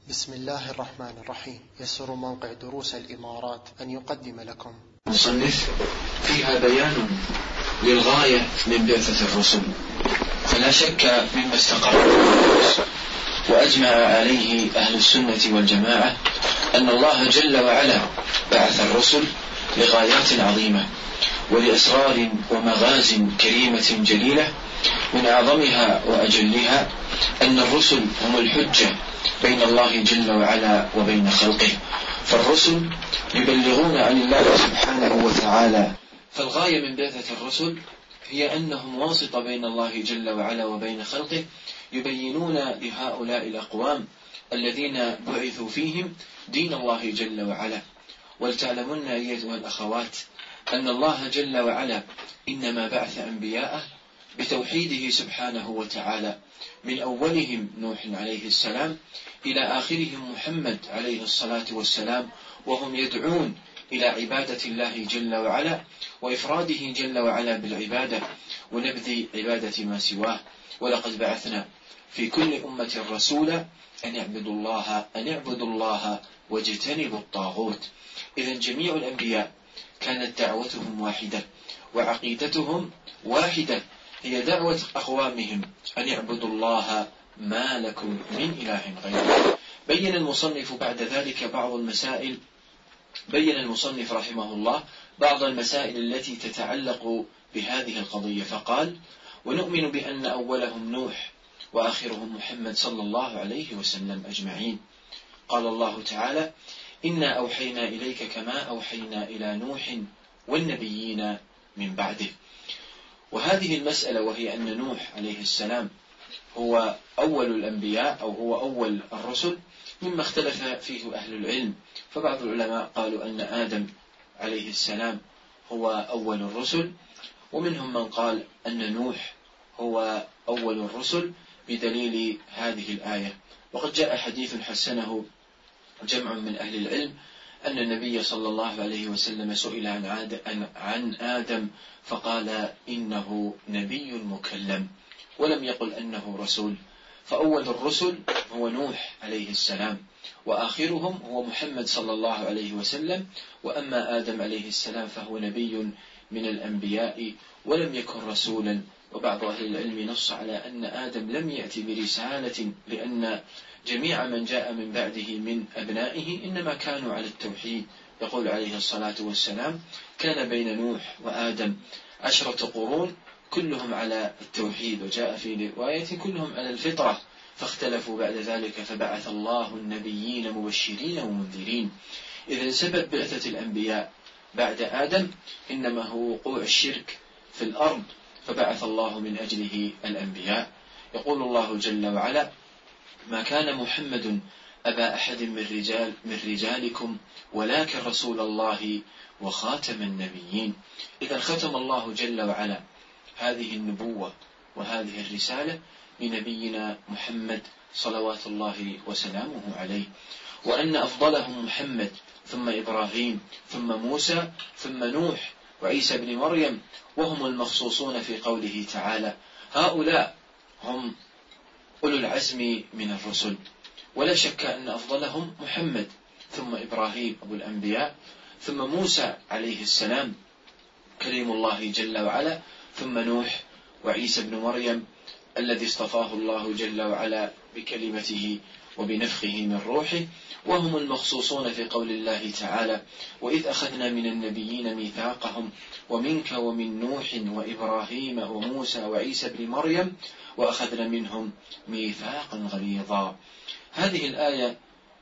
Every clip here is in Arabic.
بسم الله الرحمن الرحيم. يسر موقع دروس الإمارات أن يقدم لكم مصنف فيها بيان للغاية من بعثة الرسل، فلا شك مما استقر وأجمع عليه أهل السنة والجماعة أن الله جل وعلا بعث الرسل لغايات عظيمة ولأسرار ومغاز كريمة جليلة، من أعظمها وأجلها أن الرسل هم الحجة بين الله جل وعلا وبين خلقه، فالرسل يبلغون عن الله سبحانه وتعالى. فالغاية من بعثة الرسل هي أنهم واسطة بين الله جل وعلا وبين خلقه، يبينون لهؤلاء الأقوام الذين بعثوا فيهم دين الله جل وعلا. ولتعلمن أيتها الأخوات أن الله جل وعلا إنما بعث أنبياءه بتوحيده سبحانه وتعالى، من أولهم نوح عليه السلام إلى آخرهم محمد عليه الصلاة والسلام، وهم يدعون إلى عبادة الله جل وعلا وإفراده جل وعلا بالعبادة ونبذ عبادة ما سواه. ولقد بعثنا في كل أمة رسولا أن اعبدوا الله واجتنبوا الطاغوت. إذن جميع الأنبياء كانت دعوتهم واحدة وعقيدتهم واحدة، هي دعوة أقوامهم أن اعبدوا الله ما لكم من إله غيره. بين المصنف بعد ذلك المصنف رحمه الله بعض المسائل التي تتعلق بهذه القضية، فقال: ونؤمن بأن أولهم نوح وآخرهم محمد صلى الله عليه وسلم أجمعين. قال الله تعالى: إنا أوحينا إليك كما أوحينا إلى نوح والنبيين من بعده. وهذه المسألة، وهي أن نوح عليه السلام هو أول الأنبياء أو هو أول الرسل، مما اختلف فيه أهل العلم، فبعض العلماء قالوا أن آدم عليه السلام هو أول الرسل، ومنهم من قال أن نوح هو أول الرسل بدليل هذه الآية. وقد جاء حديث حسنه جمع من أهل العلم أن النبي صلى الله عليه وسلم سئل عن آدم فقال إنه نبي مكلم، ولم يقل أنه رسول. فأول الرسل هو نوح عليه السلام، وآخرهم هو محمد صلى الله عليه وسلم. وأما آدم عليه السلام فهو نبي من الأنبياء ولم يكن رسولا. وبعض أهل العلم نص على أن آدم لم يأتي برسالة، لأن جميع من جاء من بعده من أبنائه إنما كانوا على التوحيد. يقول عليه الصلاة والسلام: كان بين نوح وآدم 10 قرون كلهم على التوحيد، وجاء في رواية كلهم على الفطرة، فاختلفوا بعد ذلك فبعث الله النبيين مبشرين ومنذرين. إذن سبب بعثة الأنبياء بعد آدم إنما هو وقوع الشرك في الأرض، فبعث الله من أجله الأنبياء. يقول الله جل وعلا: ما كان محمد أبا أحد من رجالكم ولكن رسول الله وخاتم النبيين. إذا ختم الله جل وعلا هذه النبوة وهذه الرسالة بنبينا محمد صلوات الله وسلامه عليه، وأن أفضلهم محمد ثم إبراهيم ثم موسى ثم نوح وعيسى بن مريم، وهم المخصوصون في قوله تعالى: هؤلاء هم أولو العزم من الرسل. ولا شك أن أفضلهم محمد ثم إبراهيم أبو الأنبياء ثم موسى عليه السلام كريم الله جل وعلا ثم نوح وعيسى بن مريم الذي اصطفاه الله جل وعلا بكلمته وبنفخه من روحه، وهم المخصوصون في قول الله تعالى: وإذ أخذنا من النبيين ميثاقهم ومنك ومن نوح وإبراهيم وموسى وعيسى بن مريم وأخذنا منهم ميثاقا غليظا. هذه الآية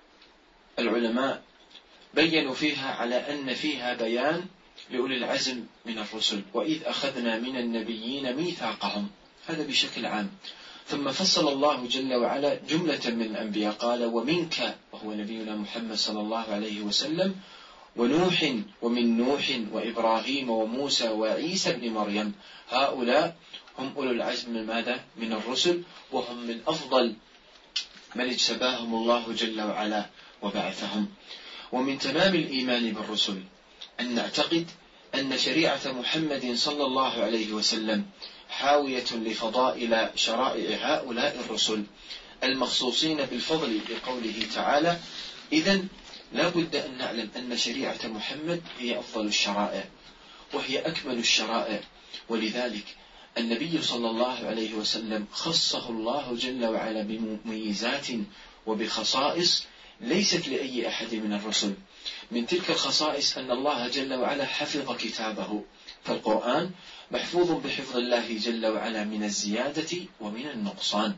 العلماء بيّنوا فيها على أن فيها بيان لأولي العزم من الرسل، وإذ أخذنا من النبيين ميثاقهم، هذا بشكل عام. ثم فصل الله جل وعلا جملة من الأنبياء، قال: ومنك، وهو نبينا محمد صلى الله عليه وسلم، ونوح ومن نوح وإبراهيم وموسى وعيسى بن مريم. هؤلاء هم أولو العزم من ماذا؟ من الرسل، وهم من أفضل من اجتباهم الله جل وعلا وبعثهم. ومن تمام الإيمان بالرسل أن نعتقد أن شريعة محمد صلى الله عليه وسلم حاوية لفضائل شرائع هؤلاء الرسل، المخصوصين بالفضل لقوله تعالى. إذن لا بد أن نعلم أن شريعة محمد هي أفضل الشرائع وهي أكمل الشرائع، ولذلك النبي صلى الله عليه وسلم خصه الله جل وعلا بمميزات وبخصائص ليست لأي أحد من الرسل. من تلك الخصائص أن الله جل وعلا حفظ كتابه، فالقرآن محفوظ بحفظ الله جل وعلا من الزيادة ومن النقصان.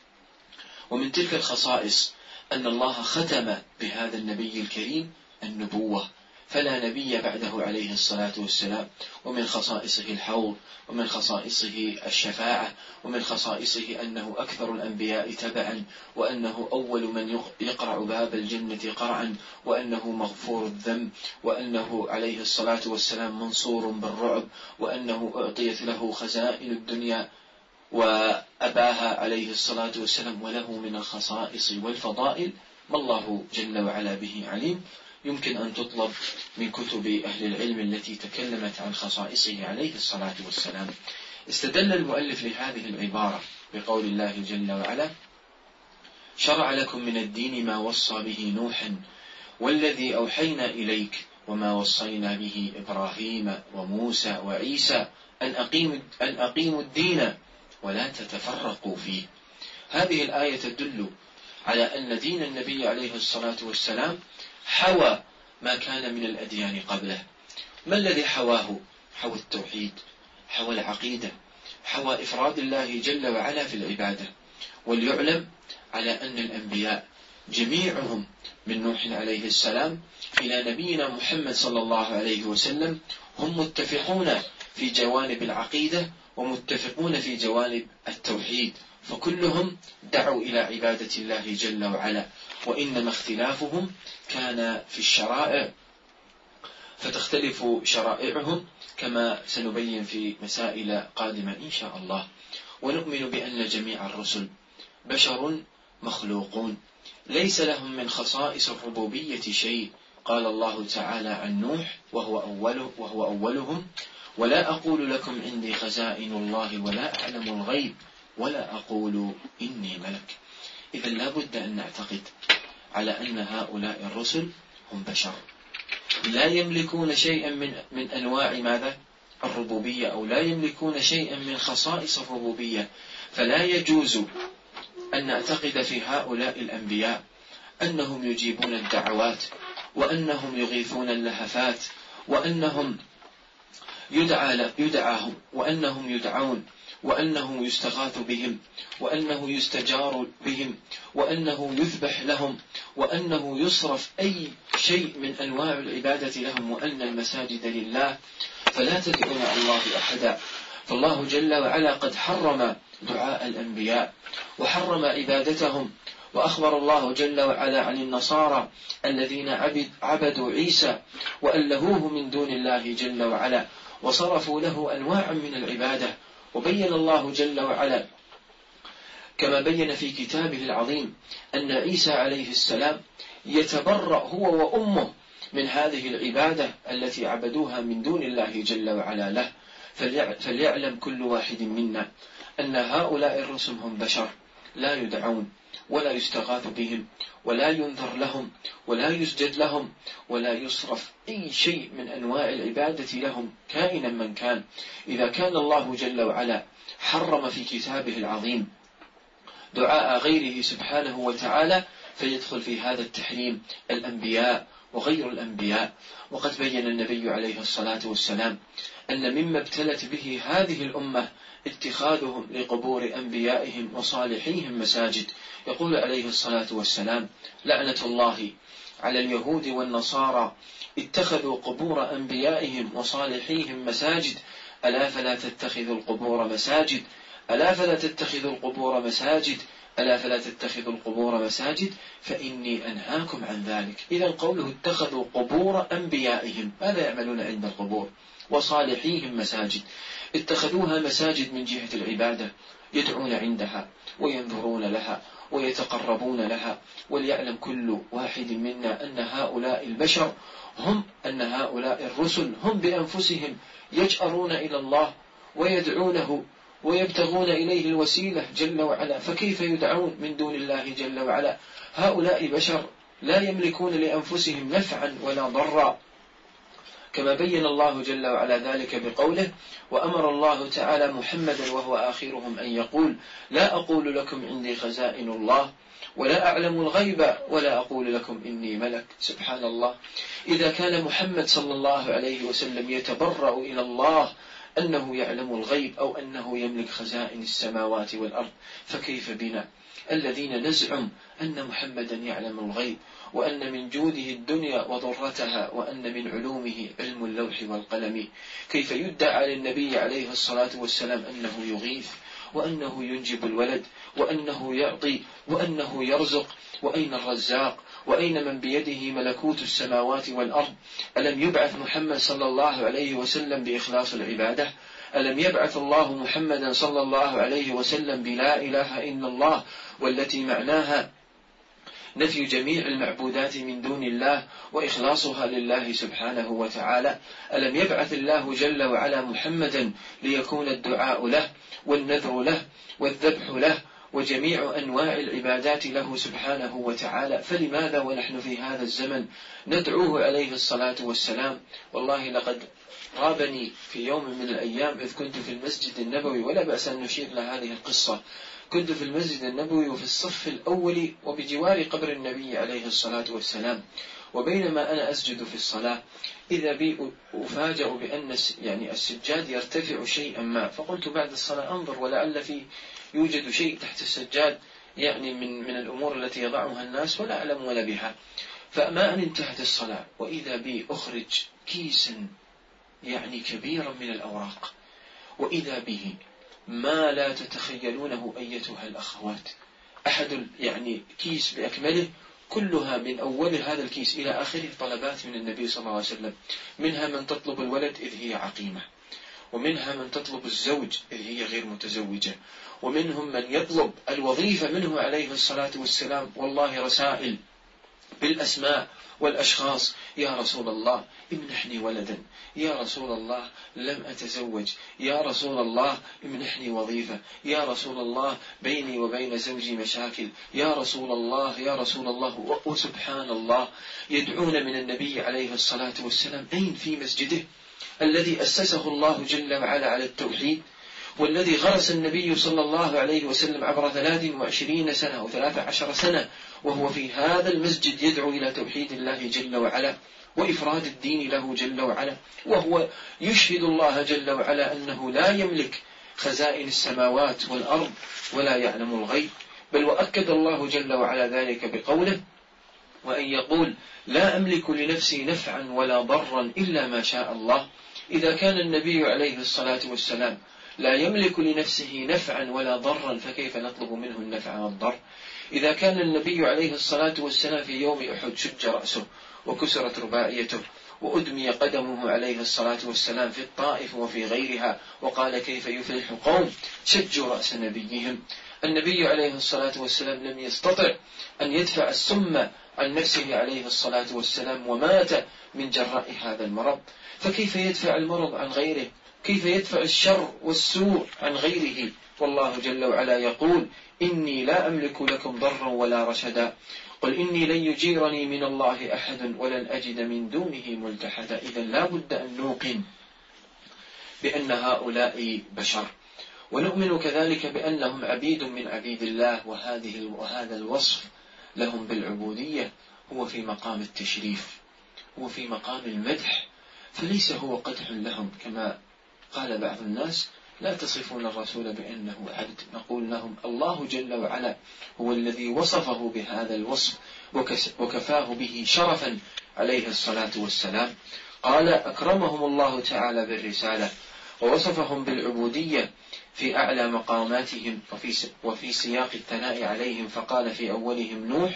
ومن تلك الخصائص أن الله ختم بهذا النبي الكريم النبوة، فلا نبي بعده عليه الصلاة والسلام. ومن خصائصه الحوض، ومن خصائصه الشفاعة، ومن خصائصه أنه أكثر الأنبياء تبعا، وأنه أول من يقرع باب الجنة قرعا، وأنه مغفور الذنب، وأنه عليه الصلاة والسلام منصور بالرعب، وأنه أعطيت له خزائن الدنيا وأباها عليه الصلاة والسلام. وله من الخصائص والفضائل ما الله جل وعلا به عليم، يمكن أن تطلب من كتب أهل العلم التي تكلمت عن خصائصه عليه الصلاة والسلام. استدل المؤلف لهذه العبارة بقول الله جل وعلا: شرع لكم من الدين ما وصى به نوحا والذي أوحينا إليك وما وصينا به إبراهيم وموسى وعيسى أن أقيموا الدين ولا تتفرقوا فيه. هذه الآية تدل على أن دين النبي عليه الصلاة والسلام حوى ما كان من الأديان قبله. ما الذي حواه؟ حوى التوحيد، حوى العقيدة، حوى إفراد الله جل وعلا في العبادة. وليعلم على أن الأنبياء جميعهم من نوح عليه السلام إلى نبينا محمد صلى الله عليه وسلم هم متفقون في جوانب العقيدة ومتفقون في جوانب التوحيد، فكلهم دعوا إلى عبادة الله جل وعلا، وإنما اختلافهم كان في الشرائع، فتختلف شرائعهم كما سنبين في مسائل قادمة إن شاء الله. ونؤمن بأن جميع الرسل بشر مخلوقون ليس لهم من خصائص الربوبية شيء. قال الله تعالى عن نوح وهو أولهم: ولا أقول لكم عندي خزائن الله ولا أعلم الغيب ولا أقول إني ملك. إذا لا بد أن نعتقد على أن هؤلاء الرسل هم بشر لا يملكون شيئا من أنواع ماذا؟ الربوبية، أو لا يملكون شيئا من خصائص الربوبية. فلا يجوز أن نعتقد في هؤلاء الأنبياء أنهم يجيبون الدعوات، وأنهم يغيثون اللهفات، وأنهم يدعاهم، وأنهم يدعون، وأنه يستغاث بهم، وأنه يستجار بهم، وأنه يذبح لهم، وأنه يصرف أي شيء من أنواع العبادة لهم، وأن المساجد لله فلا تدعوا مع الله أحدا. فالله جل وعلا قد حرم دعاء الأنبياء وحرم عبادتهم. وأخبر الله جل وعلا عن النصارى الذين عبدوا عيسى وألهوه من دون الله جل وعلا وصرفوا له أنواعا من العبادة. وبين الله جل وعلا كما بين في كتابه العظيم أن عيسى عليه السلام يتبرأ هو وأمه من هذه العبادة التي عبدوها من دون الله جل وعلا له. فليعلم كل واحد منا أن هؤلاء الرسل هم بشر لا يدعون ولا يستغاث بهم ولا ينذر لهم ولا يسجد لهم ولا يصرف أي شيء من أنواع العبادة لهم كائنا من كان. إذا كان الله جل وعلا حرم في كتابه العظيم دعاء غيره سبحانه وتعالى، فيدخل في هذا التحريم الأنبياء وغير الأنبياء. وقد بين النبي عليه الصلاة والسلام أن مما ابتلت به هذه الأمة اتخاذهم لقبور أنبيائهم وصالحيهم مساجد. يقول عليه الصلاة والسلام: لعنة الله على اليهود والنصارى اتخذوا قبور أنبيائهم وصالحيهم مساجد، ألا فلا تتخذوا القبور مساجد، ألا فلا تتخذوا القبور مساجد، ألا فلا تتخذوا القبور مساجد فإني أنهاكم عن ذلك. إذا قوله اتخذوا قبور أنبيائهم، ماذا يعملون عند القبور؟ وصالحيهم مساجد، اتخذوها مساجد من جهة العبادة، يدعون عندها وينذرون لها ويتقربون لها. وليعلم كل واحد منا أن هؤلاء البشر أن هؤلاء الرسل هم بأنفسهم يجأرون إلى الله ويدعونه ويبتغون إليه الوسيلة جل وعلا، فكيف يدعون من دون الله جل وعلا؟ هؤلاء بشر لا يملكون لأنفسهم نفعا ولا ضرا، كما بين الله جل وعلا ذلك بقوله: وأمر الله تعالى محمدا وهو آخرهم أن يقول: لا أقول لكم عندي خزائن الله ولا أعلم الغيب ولا أقول لكم إني ملك. سبحان الله، إذا كان محمد صلى الله عليه وسلم يتبرأ إلى الله أنه يعلم الغيب أو أنه يملك خزائن السماوات والأرض، فكيف بنا الذين نزعم أن محمدا يعلم الغيب، وأن من جوده الدنيا وضرتها، وأن من علومه علم اللوح والقلم؟ كيف يدعى للنبي عليه الصلاة والسلام أنه يغيث، وأنه ينجب الولد، وأنه يعطي، وأنه يرزق؟ وأين الرزاق؟ وأين من بيده ملكوت السماوات والأرض؟ ألم يبعث محمد صلى الله عليه وسلم بإخلاص العبادة؟ ألم يبعث الله محمدا صلى الله عليه وسلم بلا إله إلا الله، والتي معناها نفي جميع المعبودات من دون الله وإخلاصها لله سبحانه وتعالى؟ ألم يبعث الله جل وعلا محمدا ليكون الدعاء له والنذر له والذبح له وجميع أنواع العبادات له سبحانه وتعالى؟ فلماذا ونحن في هذا الزمن ندعوه عليه الصلاة والسلام؟ والله لقد رابني في يوم من الأيام إذ كنت في المسجد النبوي، ولا بأس أن نشير لهذه القصة. كنت في المسجد النبوي وفي الصف الأول وبجوار قبر النبي عليه الصلاة والسلام، وبينما أنا أسجد في الصلاة إذا بي أفاجأ بأن السجاد يرتفع شيئا ما، فقلت بعد الصلاة أنظر ولعل يوجد شيء تحت السجاد من الأمور التي يضعها الناس ولا أعلم ولا بها. فما أن انتهت الصلاة وإذا بي أخرج كيسا كبيرا من الأوراق، وإذا به ما لا تتخيلونه أيتها الأخوات، أحد كيس بأكمله، كلها من أول هذا الكيس إلى آخره طلبات من النبي صلى الله عليه وسلم، منها من تطلب الولد إذ هي عقيمة، ومنها من تطلب الزوج إذ هي غير متزوجة، ومنهم من يطلب الوظيفة منه عليه الصلاة والسلام. والله رسائل بالأسماء والأشخاص: يا رسول الله امنحني ولدا، يا رسول الله لم أتزوج، يا رسول الله امنحني وظيفة، يا رسول الله بيني وبين زوجي مشاكل، يا رسول الله يا رسول الله. وسبحان الله يدعون من النبي عليه الصلاة والسلام أين في مسجده الذي أسسه الله جل وعلا على التوحيد، والذي غرس النبي صلى الله عليه وسلم عبر 23 سنة أو 13 سنة وهو في هذا المسجد يدعو إلى توحيد الله جل وعلا وإفراد الدين له جل وعلا، وهو يشهد الله جل وعلا أنه لا يملك خزائن السماوات والأرض ولا يعلم الغيب. بل وأكد الله جل وعلا ذلك بقوله: وأن يقول لا أملك لنفسي نفعا ولا ضرا إلا ما شاء الله. إذا كان النبي عليه الصلاة والسلام لا يملك لنفسه نفعا ولا ضرا، فكيف نطلب منه النفع والضر؟ إذا كان النبي عليه الصلاة والسلام في يوم أحد شج رأسه وكسرت رباعيته وأدمي قدمه عليه الصلاة والسلام في الطائف وفي غيرها، وقال: كيف يفلح قوم شجوا رأس نبيهم؟ النبي عليه الصلاة والسلام لم يستطع أن يدفع السم عن نفسه عليه الصلاة والسلام ومات من جراء هذا المرض، فكيف يدفع المرض عن غيره؟ كيف يدفع الشر والسوء عن غيره؟ والله جل وعلا يقول: إني لا أملك لكم ضرا ولا رشدا، قل إني لن يجيرني من الله أحد ولن أجد من دونه ملتحدا. إذا لا بد أن نوقن بأن هؤلاء بشر، ونؤمن كذلك بأنهم عبيد من عبيد الله، وهذا الوصف لهم بالعبودية هو في مقام التشريف، هو في مقام المدح، فليس هو قدح لهم كما قال بعض الناس: لا تصفون الرسول بأنه عبد. نقول لهم: الله جل وعلا هو الذي وصفه بهذا الوصف وكفاه به شرفا عليه الصلاة والسلام. قال: أكرمهم الله تعالى بالرسالة ووصفهم بالعبودية في أعلى مقاماتهم وفي سياق الثناء عليهم، فقال في أولهم: نوح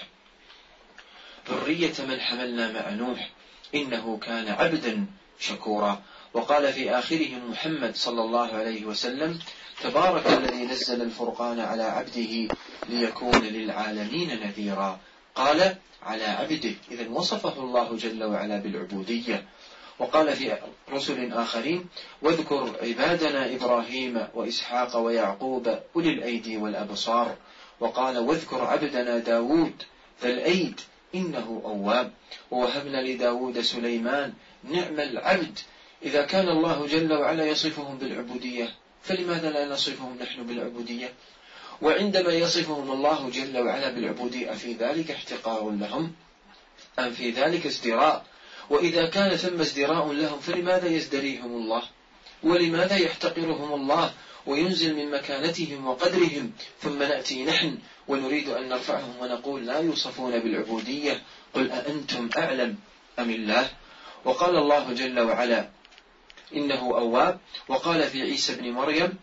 ذرية من حملنا مع نوح إنه كان عبدا شكورا. وقال في آخرهم محمد صلى الله عليه وسلم: تبارك الذي نزل الفرقان على عبده ليكون للعالمين نذيرا. قال: على عبده، إذن وصفه الله جل وعلا بالعبودية. وقال في رسل آخرين: واذكر عبادنا إبراهيم وإسحاق ويعقوب أولي الأيدي والأبصار. وقال: واذكر عبدنا داود ذا الأيد إنه أواب. ووهبنا لداود سليمان نعم العبد. إذا كان الله جل وعلا يصفهم بالعبودية، فلماذا لا نصفهم نحن بالعبودية؟ وعندما يصفهم الله جل وعلا بالعبودية، في ذلك احتقار لهم أم في ذلك ازدراء؟ وإذا كان ثم ازدراء لهم، فلماذا يزدريهم الله؟ ولماذا يحتقرهم الله وينزل من مكانتهم وقدرهم، ثم نأتي نحن ونريد أن نرفعهم ونقول لا يوصفون بالعبودية؟ قل أأنتم أعلم أم الله؟ وقال الله جل وعلا: إنه أواب. وقال في عيسى بن مريم: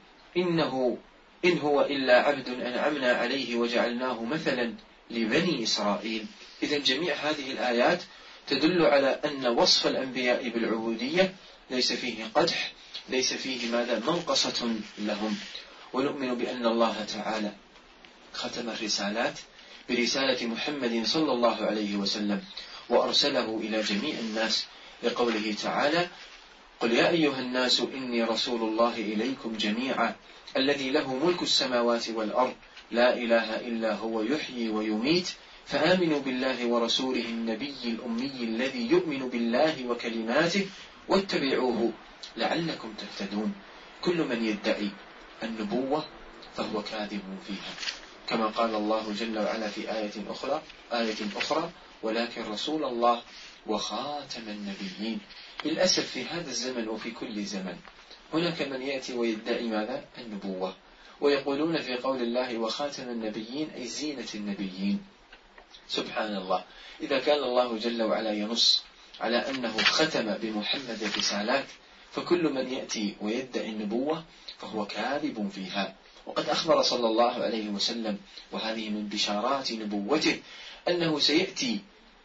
إن هو إلا عبد أنعمنا عليه وجعلناه مثلا لبني إسرائيل. إذن جميع هذه الآيات تدل على أن وصف الأنبياء بالعبودية ليس فيه قدح، ليس فيه منقصة لهم. ونؤمن بأن الله تعالى ختم الرسالات برسالة محمد صلى الله عليه وسلم، وأرسله إلى جميع الناس، لقوله تعالى: قل يا أيها الناس إني رسول الله إليكم جميعا الذي له ملك السماوات والأرض لا إله إلا هو يحيي ويميت فآمنوا بالله ورسوله النبي الأمي الذي يؤمن بالله وكلماته واتبعوه لعلكم تهتدون. كل من يدعي النبوة فهو كاذب فيها، كما قال الله جل وعلا في آية أخرى: ولكن رسول الله وخاتم النبيين. للأسف في هذا الزمن وفي كل زمن هناك من يأتي ويدعي النبوة، ويقولون في قول الله وخاتم النبيين أي زينة النبيين. سبحان الله، إذا كان الله جل وعلا ينص على أنه ختم بمحمد الرسالات، فكل من يأتي ويدعي النبوة فهو كاذب فيها. وقد أخبر صلى الله عليه وسلم، وهذه من بشارات نبوته، أنه سيأتي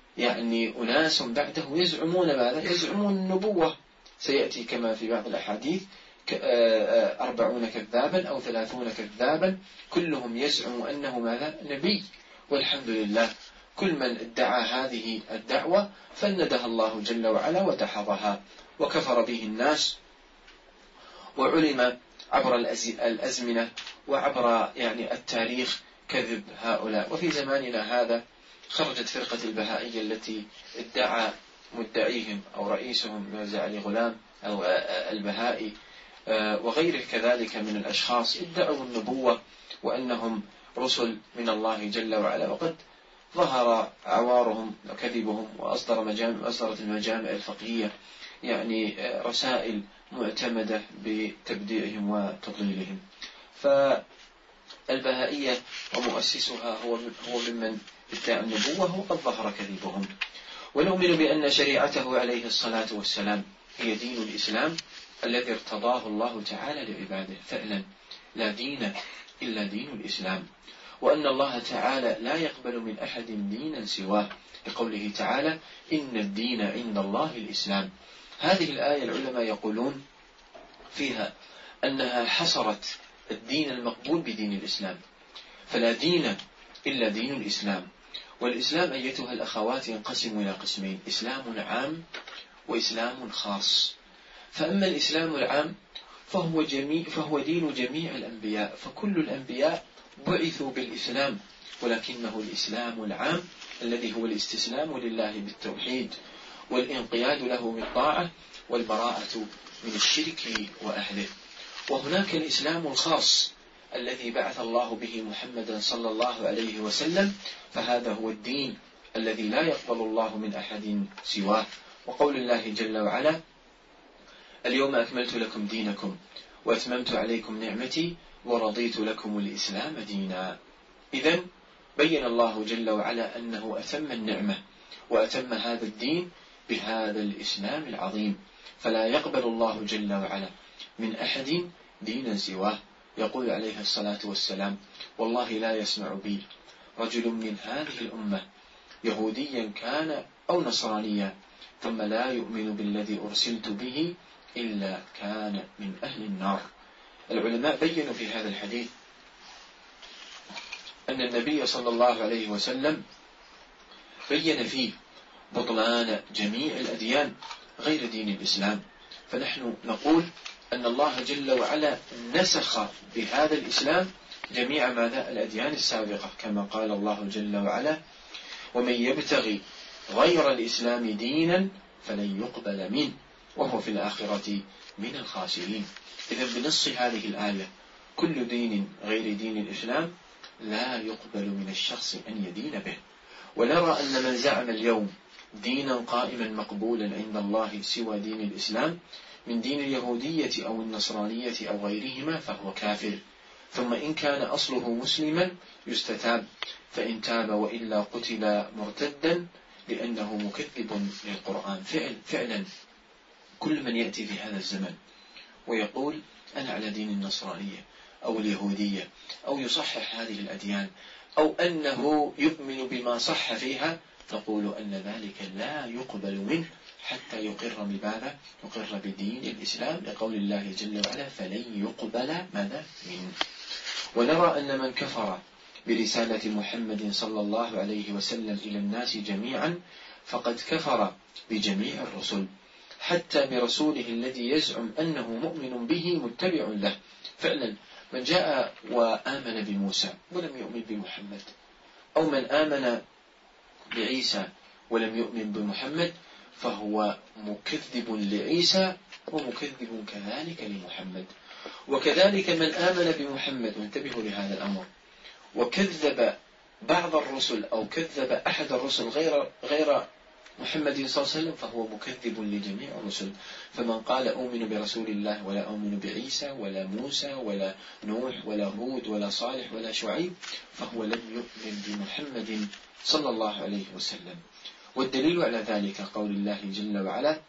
أناس بعده يزعمون يزعمون النبوة. سيأتي كما في بعض الأحاديث 40 كذابا أو 30 كذابا كلهم يزعم أنه نبي. والحمد لله، كل من ادعى هذه الدعوة فندها الله جل وعلا ودحضها، وكفر به الناس، وعلم عبر الأزمنة وعبر التاريخ كذب هؤلاء. وفي زماننا هذا خرجت فرقة البهائية التي ادعى مدعيهم أو رئيسهم مرزا علي غلام أو البهائي وغيره كذلك من الأشخاص ادعوا النبوة وأنهم رسل من الله جل وعلا، وقد ظهر عوارهم وكذبهم، وأصدرت المجامع الفقهية رسائل معتمدة بتبديعهم وتضليلهم. فالبهائية ومؤسسها هو ممن ادعى النبوة، وقد ظهر كذبهم. ونؤمن بأن شريعته عليه الصلاة والسلام هي دين الإسلام الذي ارتضاه الله تعالى لعباده فعلا، لا دين إلا دين الإسلام، وأن الله تعالى لا يقبل من أحد دينا سواه، لقوله تعالى: إن الدين عند الله الإسلام. هذه الآية العلماء يقولون فيها أنها حصرت الدين المقبول بدين الإسلام، فلا دين إلا دين الإسلام. والإسلام أيتها الأخوات ينقسم إلى قسمين: إسلام عام وإسلام خاص. فأما الإسلام العام فهو دين جميع الأنبياء، فكل الأنبياء بعثوا بالإسلام، ولكنه الإسلام العام الذي هو الاستسلام لله بالتوحيد والانقياد له بالطاعة والبراءة من الشرك وأهله. وهناك الإسلام الخاص الذي بعث الله به محمدا صلى الله عليه وسلم، فهذا هو الدين الذي لا يقبل الله من أحد سواه. وقول الله جل وعلا: اليوم أكملت لكم دينكم وأتممت عليكم نعمتي ورضيت لكم الإسلام دينا. إذن بين الله جل وعلا أنه أتم النعمة وأتم هذا الدين بهذا الإسلام العظيم، فلا يقبل الله جل وعلا من أحد دينا سواه. يقول عليه الصلاة والسلام: والله لا يسمع بي رجل من هذه الأمة يهوديا كان أو نصرانيا ثم لا يؤمن بالذي أرسلت به إلا كان من أهل النار. العلماء بيّنوا في هذا الحديث أن النبي صلى الله عليه وسلم بيّن فيه بطلان جميع الأديان غير دين الإسلام. فنحن نقول أن الله جل وعلا نسخ بهذا الإسلام جميع ماذا؟ الأديان السابقة، كما قال الله جل وعلا: ومن يبتغي غير الإسلام دينا فلن يقبل منه وهو في الآخرة من الخاسرين. إذن بنص هذه الآية كل دين غير دين الإسلام لا يقبل من الشخص أن يدين به. ونرى أن من زعم اليوم دينا قائما مقبولا عند الله سوى دين الإسلام من دين اليهودية أو النصرانية أو غيرهما فهو كافر، ثم إن كان أصله مسلما يستتاب، فإن تاب وإلا قتل مرتدا لأنه مكذب للقرآن. فعلا كل من يأتي في هذا الزمن ويقول أنا على دين النصرانية أو اليهودية أو يصحح هذه الأديان أو أنه يؤمن بما صح فيها، تقول أن ذلك لا يقبل منه حتى يقر بماذا؟ يقر بدين الإسلام، لقول الله جل وعلا: فلن يقبل ماذا؟ منه. ونرى أن من كفر برسالة محمد صلى الله عليه وسلم إلى الناس جميعا فقد كفر بجميع الرسل، حتى برسوله الذي يزعم أنه مؤمن به متبع له. فعلا من جاء وآمن بموسى ولم يؤمن بمحمد، أو من آمن بعيسى ولم يؤمن بمحمد فهو مكذب لعيسى ومكذب كذلك لمحمد. وكذلك من آمن بمحمد، وانتبهوا لهذا الأمر، وكذب بعض الرسل أو كذب أحد الرسل غير محمد صلى الله عليه وسلم فهو مكذب لجميع الرسل. فمن قال أؤمن برسول الله ولا أؤمن بعيسى ولا موسى ولا نوح ولا هود ولا صالح ولا شعيب فهو لم يؤمن بمحمد صلى الله عليه وسلم. والدليل على ذلك قول الله جل وعلا: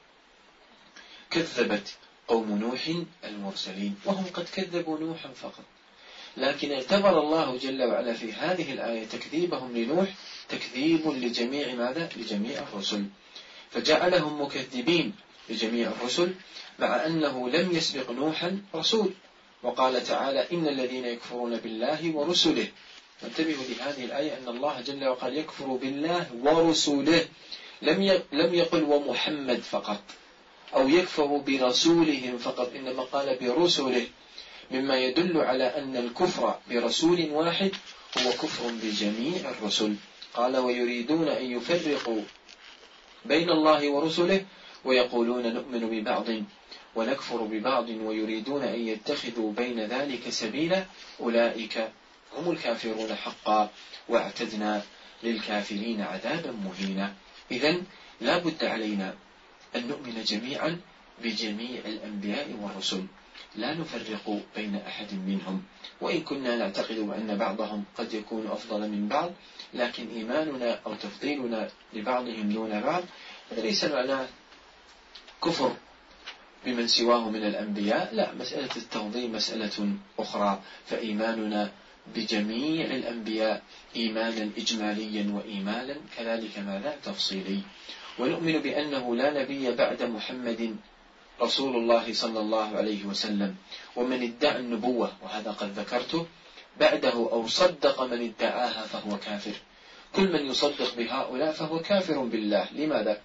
كذبت قوم نوح المرسلين، وهم قد كذبوا نوحا فقط، لكن اعتبر الله جل وعلا في هذه الآية تكذيبهم لنوح تكذيب لجميع ماذا؟ لجميع الرسل، فجعلهم مكذبين لجميع الرسل مع أنه لم يسبق نوحا رسول. وقال تعالى: إن الذين يكفرون بالله ورسله. انتبهوا لهذه الآية أن الله جل وعلا يكفر بالله ورسله، لم يقل ومحمد فقط أو يكفر برسولهم فقط، إنما قال برسله، مما يدل على أن الكفر برسول واحد هو كفر بجميع الرسل. قال: ويريدون أن يفرقوا بين الله ورسله ويقولون نؤمن ببعض ونكفر ببعض ويريدون أن يتخذوا بين ذلك سبيلا أولئك هم الكافرون حقا واعتدنا للكافرين عذابا مهينا. إذن لا بد علينا أن نؤمن جميعا بجميع الأنبياء والرسل، لا نفرق بين أحد منهم، وإن كنا نعتقد أن بعضهم قد يكون أفضل من بعض، لكن إيماننا أو تفضيلنا لبعضهم دون بعض ليس معناه كفر بمن سواه من الأنبياء، لا، مسألة التفضيل مسألة أخرى. فإيماننا بجميع الأنبياء إيمانا إجماليا وإيمانا كذلك ماذا؟ تفصيلي. ونؤمن بأنه لا نبي بعد محمد رسول الله صلى الله عليه وسلم، ومن ادعى النبوة وهذا قد ذكرته بعده أو صدق من ادعاها فهو كافر. كل من يصدق بهؤلاء فهو كافر بالله. لماذا؟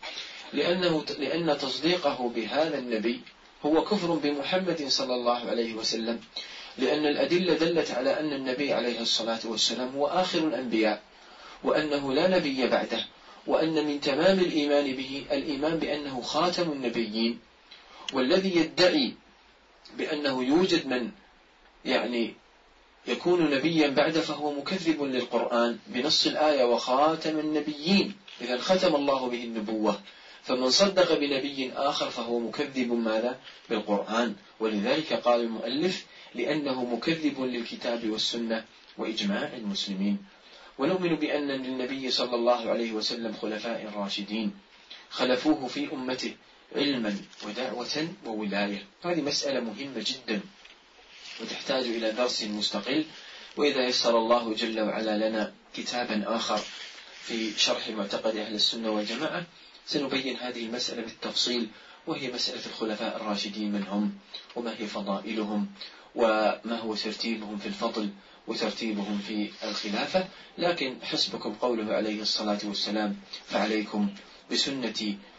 لأن تصديقه بهذا النبي هو كفر بمحمد صلى الله عليه وسلم، لأن الأدلة دلت على أن النبي عليه الصلاة والسلام هو آخر الأنبياء، وأنه لا نبي بعده، وأن من تمام الإيمان به الإيمان بأنه خاتم النبيين. والذي يدعي بأنه يوجد من يكون نبيا بعد فهو مكذب للقرآن بنص الآية: وخاتم النبيين، إذا ختم الله به النبوة، فمن صدق بنبي آخر فهو مكذب ماذا؟ بالقرآن. ولذلك قال المؤلف: لأنه مكذب للكتاب والسنة وإجماع المسلمين. ونؤمن بأن للنبي صلى الله عليه وسلم خلفاء راشدين خلفوه في أمته علما ودعوة وولاية. هذه مسألة مهمة جدا وتحتاج إلى درس مستقل، وإذا يسر الله جل وعلا لنا كتابا آخر في شرح معتقد أهل السنة والجماعة سنبين هذه المسألة بالتفصيل، وهي مسألة الخلفاء الراشدين من هم، وما هي فضائلهم، وما هو ترتيبهم في الفضل وترتيبهم في الخلافة. لكن حسبكم قوله عليه الصلاة والسلام: فعليكم بسنتي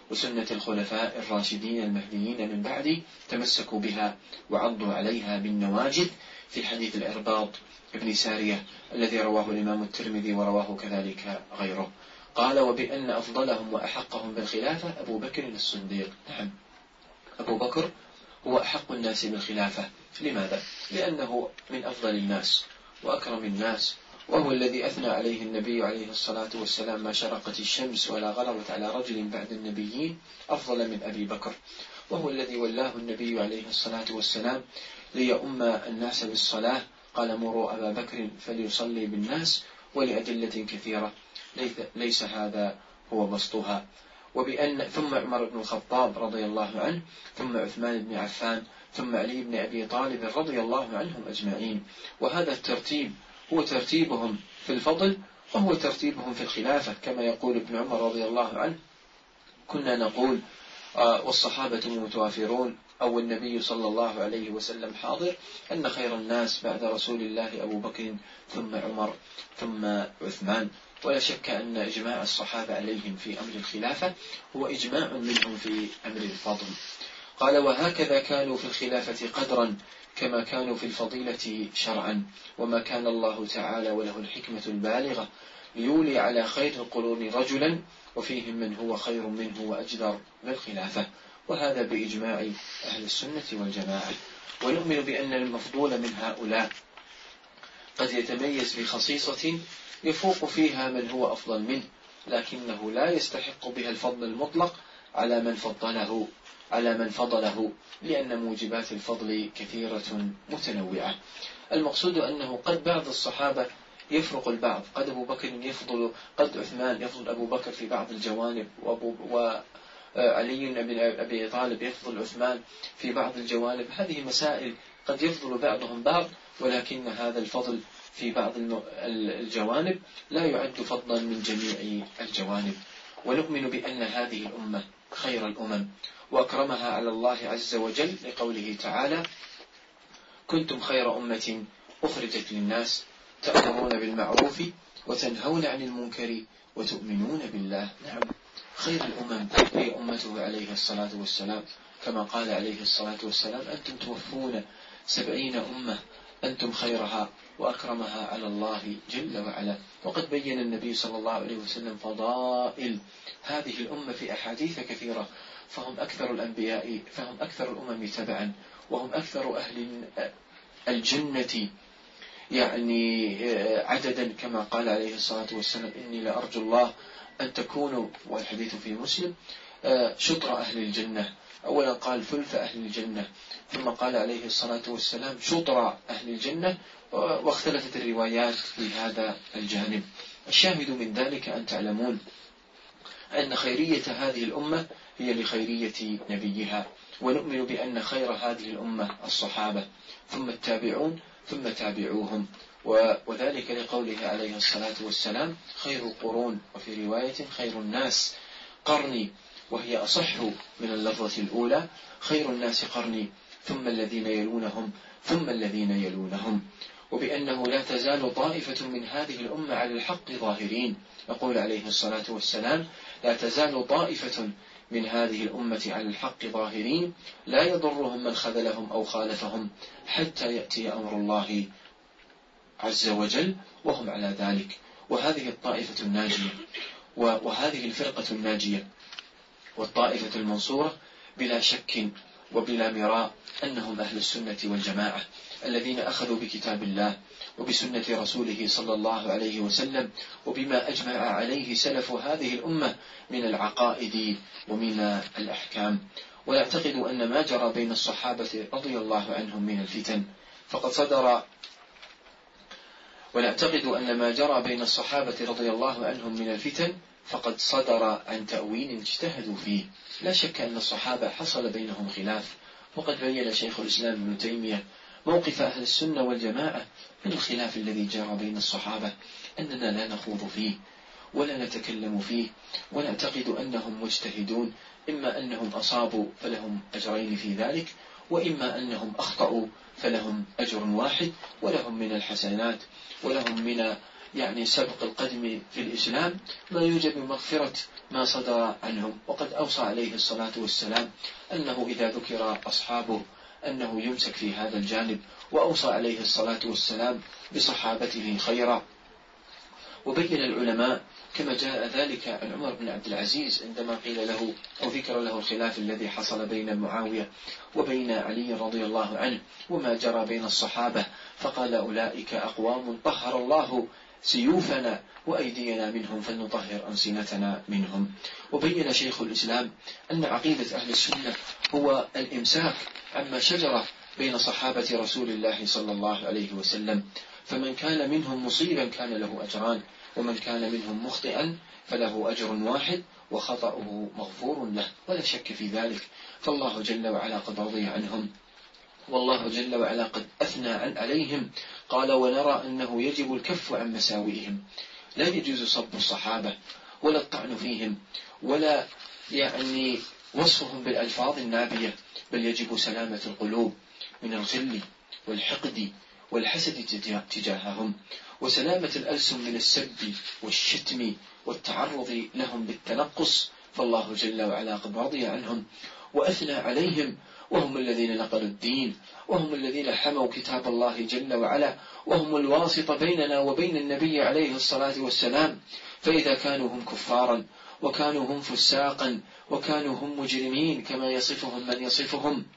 وسنة الخلفاء الراشدين المهديين من بعدي تمسكوا بها وعضوا عليها بالنواجذ، في حديث الإرباض ابن سارية الذي رواه الإمام الترمذي ورواه كذلك غيره. قال: وبأن أفضلهم وأحقهم بالخلافة أبو بكر الصديق. نعم، أبو بكر هو أحق الناس بالخلافة. لماذا؟ لأنه من أفضل الناس وأكرم الناس، وهو الذي أثنى عليه النبي عليه الصلاة والسلام: ما شرقت الشمس ولا غربت على رجل بعد النبيين أفضل من أبي بكر. وهو الذي ولاه النبي عليه الصلاة والسلام ليؤم الناس بالصلاة، قال: مروا أبا بكر فليصلي بالناس، ولأدلة كثيرة ليس هذا هو بسطها. ثم عمر بن الخطاب رضي الله عنه، ثم عثمان بن عفان، ثم علي بن أبي طالب رضي الله عنهم أجمعين. وهذا الترتيب هو ترتيبهم في الفضل، وهو ترتيبهم في الخلافة، كما يقول ابن عمر رضي الله عنه: كنا نقول والصحابة متوافرون أو النبي صلى الله عليه وسلم حاضر أن خير الناس بعد رسول الله أبو بكر ثم عمر ثم عثمان. ولا شك أن إجماع الصحابة عليهم في أمر الخلافة هو إجماع منهم في أمر الفضل. قال: وهكذا كانوا في الخلافة قدرا كما كانوا في الفضيلة شرعا، وما كان الله تعالى وله الحكمة البالغة ليولي على خير القرون رجلا وفيهم من هو خير منه وأجدر بالخلافة. وهذا بإجماع أهل السنة والجماعة. ونؤمن بأن المفضول من هؤلاء قد يتميز بخصيصة يفوق فيها من هو أفضل منه، لكنه لا يستحق بها الفضل المطلق على من فضله، لأن موجبات الفضل كثيرة متنوعة. المقصود أنه قد بعض الصحابة يفرق البعض، قد أبو بكر يفضل، قد عثمان يفضل أبو بكر في بعض الجوانب، وعلي بن أبي طالب يفضل عثمان في بعض الجوانب. هذه مسائل قد يفضل بعضهم بعض، ولكن هذا الفضل في بعض الجوانب لا يعد فضلا من جميع الجوانب. ونؤمن بأن هذه الأمة خير الأمم وأكرمها على الله عز وجل، لقوله تعالى: كنتم خير أمة أخرجت للناس تأمرون بالمعروف وتنهون عن المنكر وتؤمنون بالله. نعم، خير الأمم هي أمته عليه الصلاة والسلام، كما قال عليه الصلاة والسلام: أنتم توفون 70 أمة أنتم خيرها وأكرمها على الله جل وعلا. وقد بين النبي صلى الله عليه وسلم فضائل هذه الأمة في أحاديث كثيرة، فهم أكثر الأنبياء، فهم أكثر الأمم تبعا، وهم أكثر أهل الجنة يعني عددا، كما قال عليه الصلاة والسلام: إني لأرجو الله أن تكونوا، والحديث في مسلم، شطر أهل الجنة. أولا قال ثلث أهل الجنة، ثم قال عليه الصلاة والسلام شطر أهل الجنة، واختلفت الروايات في هذا الجانب. الشاهد من ذلك أن تعلمون أن خيرية هذه الأمة هي لخيرية نبيها. ونؤمن بأن خير هذه الأمة الصحابة، ثم التابعون، ثم تابعوهم، وذلك لقوله عليه الصلاة والسلام: خير القرون، وفي رواية خير الناس قرني، وهي أصح من اللفظة الأولى: خير الناس قرني، ثم الذين يلونهم، ثم الذين يلونهم. وبأنه لا تزال طائفة من هذه الأمة على الحق ظاهرين، يقول عليه الصلاة والسلام: لا تزال طائفة من هذه الأمة على الحق ظاهرين لا يضرهم من خذلهم أو خالفهم حتى يأتي أمر الله عز وجل وهم على ذلك. وهذه الطائفة الناجية، وهذه الفرقة الناجية والطائفة المنصورة بلا شك وبلا مراء أنهم أهل السنة والجماعة، الذين أخذوا بكتاب الله وبسنة رسوله صلى الله عليه وسلم، وبما أجمع عليه سلف هذه الأمة من العقائد ومن الأحكام. ونعتقد أن ما جرى بين الصحابة رضي الله عنهم من الفتن فقد صدر ونعتقد أن ما جرى بين الصحابة رضي الله عنهم من الفتن فقد صدر عن تأويل اجتهدوا فيه. لا شك أن الصحابة حصل بينهم خلاف، وقد بين شيخ الإسلام ابن تيمية موقف أهل السنة والجماعة من الخلاف الذي جرى بين الصحابة، أننا لا نخوض فيه ولا نتكلم فيه، ونعتقد أنهم مجتهدون، إما أنهم أصابوا فلهم أجرين في ذلك، وإما أنهم أخطأوا فلهم أجر واحد، ولهم من الحسنات ولهم من يعني سبق القدم في الإسلام ما يوجب من مغفرة ما صدر عنهم. وقد أوصى عليه الصلاة والسلام أنه إذا ذكر أصحابه أنه يمسك في هذا الجانب، وأوصى عليه الصلاة والسلام بصحابته خيرا. وبين العلماء كما جاء ذلك عن عمر بن عبد العزيز عندما قيل له أو ذكر له الخلاف الذي حصل بين معاوية وبين علي رضي الله عنه وما جرى بين الصحابة، فقال أولئك أقوام طهر الله سيوفنا وأيدينا منهم فلنطهر ألسنتنا منهم. وبين شيخ الإسلام أن عقيدة أهل السنة هو الإمساك عما شجر بين صحابة رسول الله صلى الله عليه وسلم، فمن كان منهم مصيبا كان له أجران، ومن كان منهم مخطئا فله أجر واحد وخطأه مغفور له، ولا شك في ذلك. فالله جل وعلا قد رضي عنهم، والله جل وعلا قد أثنى عليهم. قال ونرى أنه يجب الكف عن مساوئهم، لا يجوز صب الصحابة ولا الطعن فيهم ولا يعني وصفهم بالألفاظ النابية، بل يجب سلامة القلوب من الغل والحقد والحسد تجاههم، وسلامة الألسن من السب والشتم والتعرض لهم بالتنقص. فالله جل وعلا قد رضي عنهم وأثنى عليهم، وهم الذين نقلوا الدين، وهم الذين حموا كتاب الله جل وعلا، وهم الواسط بيننا وبين النبي عليه الصلاة والسلام. فإذا كانوا هم كفارا وكانوا هم فساقا وكانوا هم مجرمين كما يصفهم من يصفهم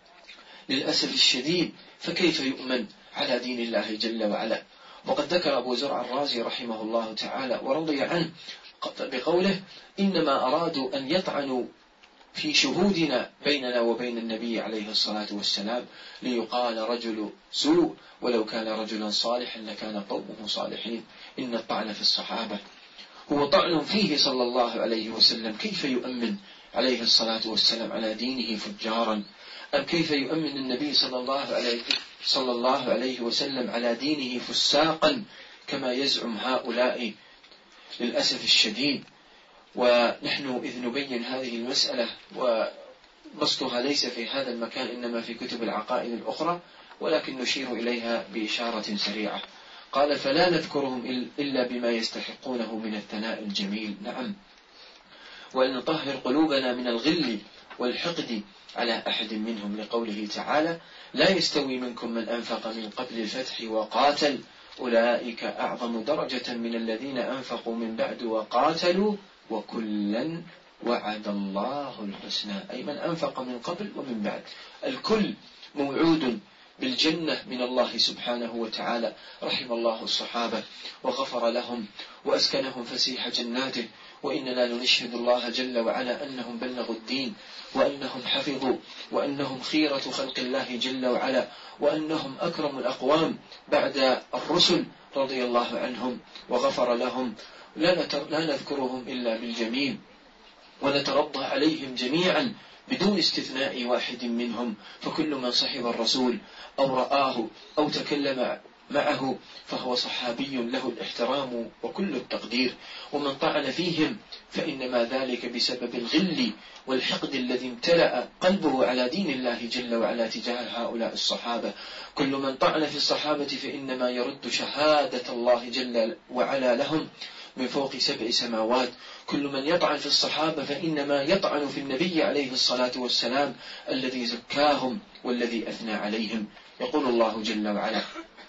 للأسف الشديد، فكيف يؤمن على دين الله جل وعلا؟ وقد ذكر أبو زرع الرازي رحمه الله تعالى ورضي عنه بقوله إنما أرادوا أن يطعنوا في شهودنا بيننا وبين النبي عليه الصلاة والسلام ليقال رجل سوء، ولو كان رجلا صالحا لكان قومه صالحين. إن الطعن في الصحابة هو طعن فيه صلى الله عليه وسلم. كيف يؤمن عليه الصلاة والسلام على دينه فجارا؟ أم كيف يؤمن النبي صلى الله عليه وسلم على دينه فساقا كما يزعم هؤلاء للأسف الشديد؟ ونحن إذ نبين هذه المسألة وبسطها ليس في هذا المكان إنما في كتب العقائد الأخرى، ولكن نشير إليها بإشارة سريعة. قال فلا نذكرهم إلا بما يستحقونه من الثناء الجميل. نعم، وأن نطهر قلوبنا من الغل والحقد على أحد منهم، لقوله تعالى لا يستوي منكم من أنفق من قبل الفتح وقاتل أولئك أعظم درجة من الذين أنفقوا من بعد وقاتلوا وكلا وعد الله الحسنى، أي من أنفق من قبل ومن بعد. الكل موعود بالجنة من الله سبحانه وتعالى. رحم الله الصحابة وغفر لهم وأسكنهم فسيح جناته، وإننا نشهد الله جل وعلا أنهم بلغوا الدين، وأنهم حفظوا، وأنهم خيرة خلق الله جل وعلا، وأنهم أكرم الأقوام بعد الرسل رضي الله عنهم وغفر لهم. لا نذكرهم إلا بالجميل، ونترضى عليهم جميعا بدون استثناء واحد منهم، فكل من صحب الرسول أو رآه أو تكلم معه فهو صحابي له الاحترام وكل التقدير. ومن طعن فيهم فإنما ذلك بسبب الغل والحقد الذي امتلأ قلبه على دين الله جل وعلا تجاه هؤلاء الصحابة. كل من طعن في الصحابة فإنما يرد شهادة الله جل وعلا لهم من فوق 7 سماوات. كل من يطعن في الصحابة فإنما يطعن في النبي عليه الصلاة والسلام الذي زكاهم والذي أثنى عليهم. يقول الله جل وعلا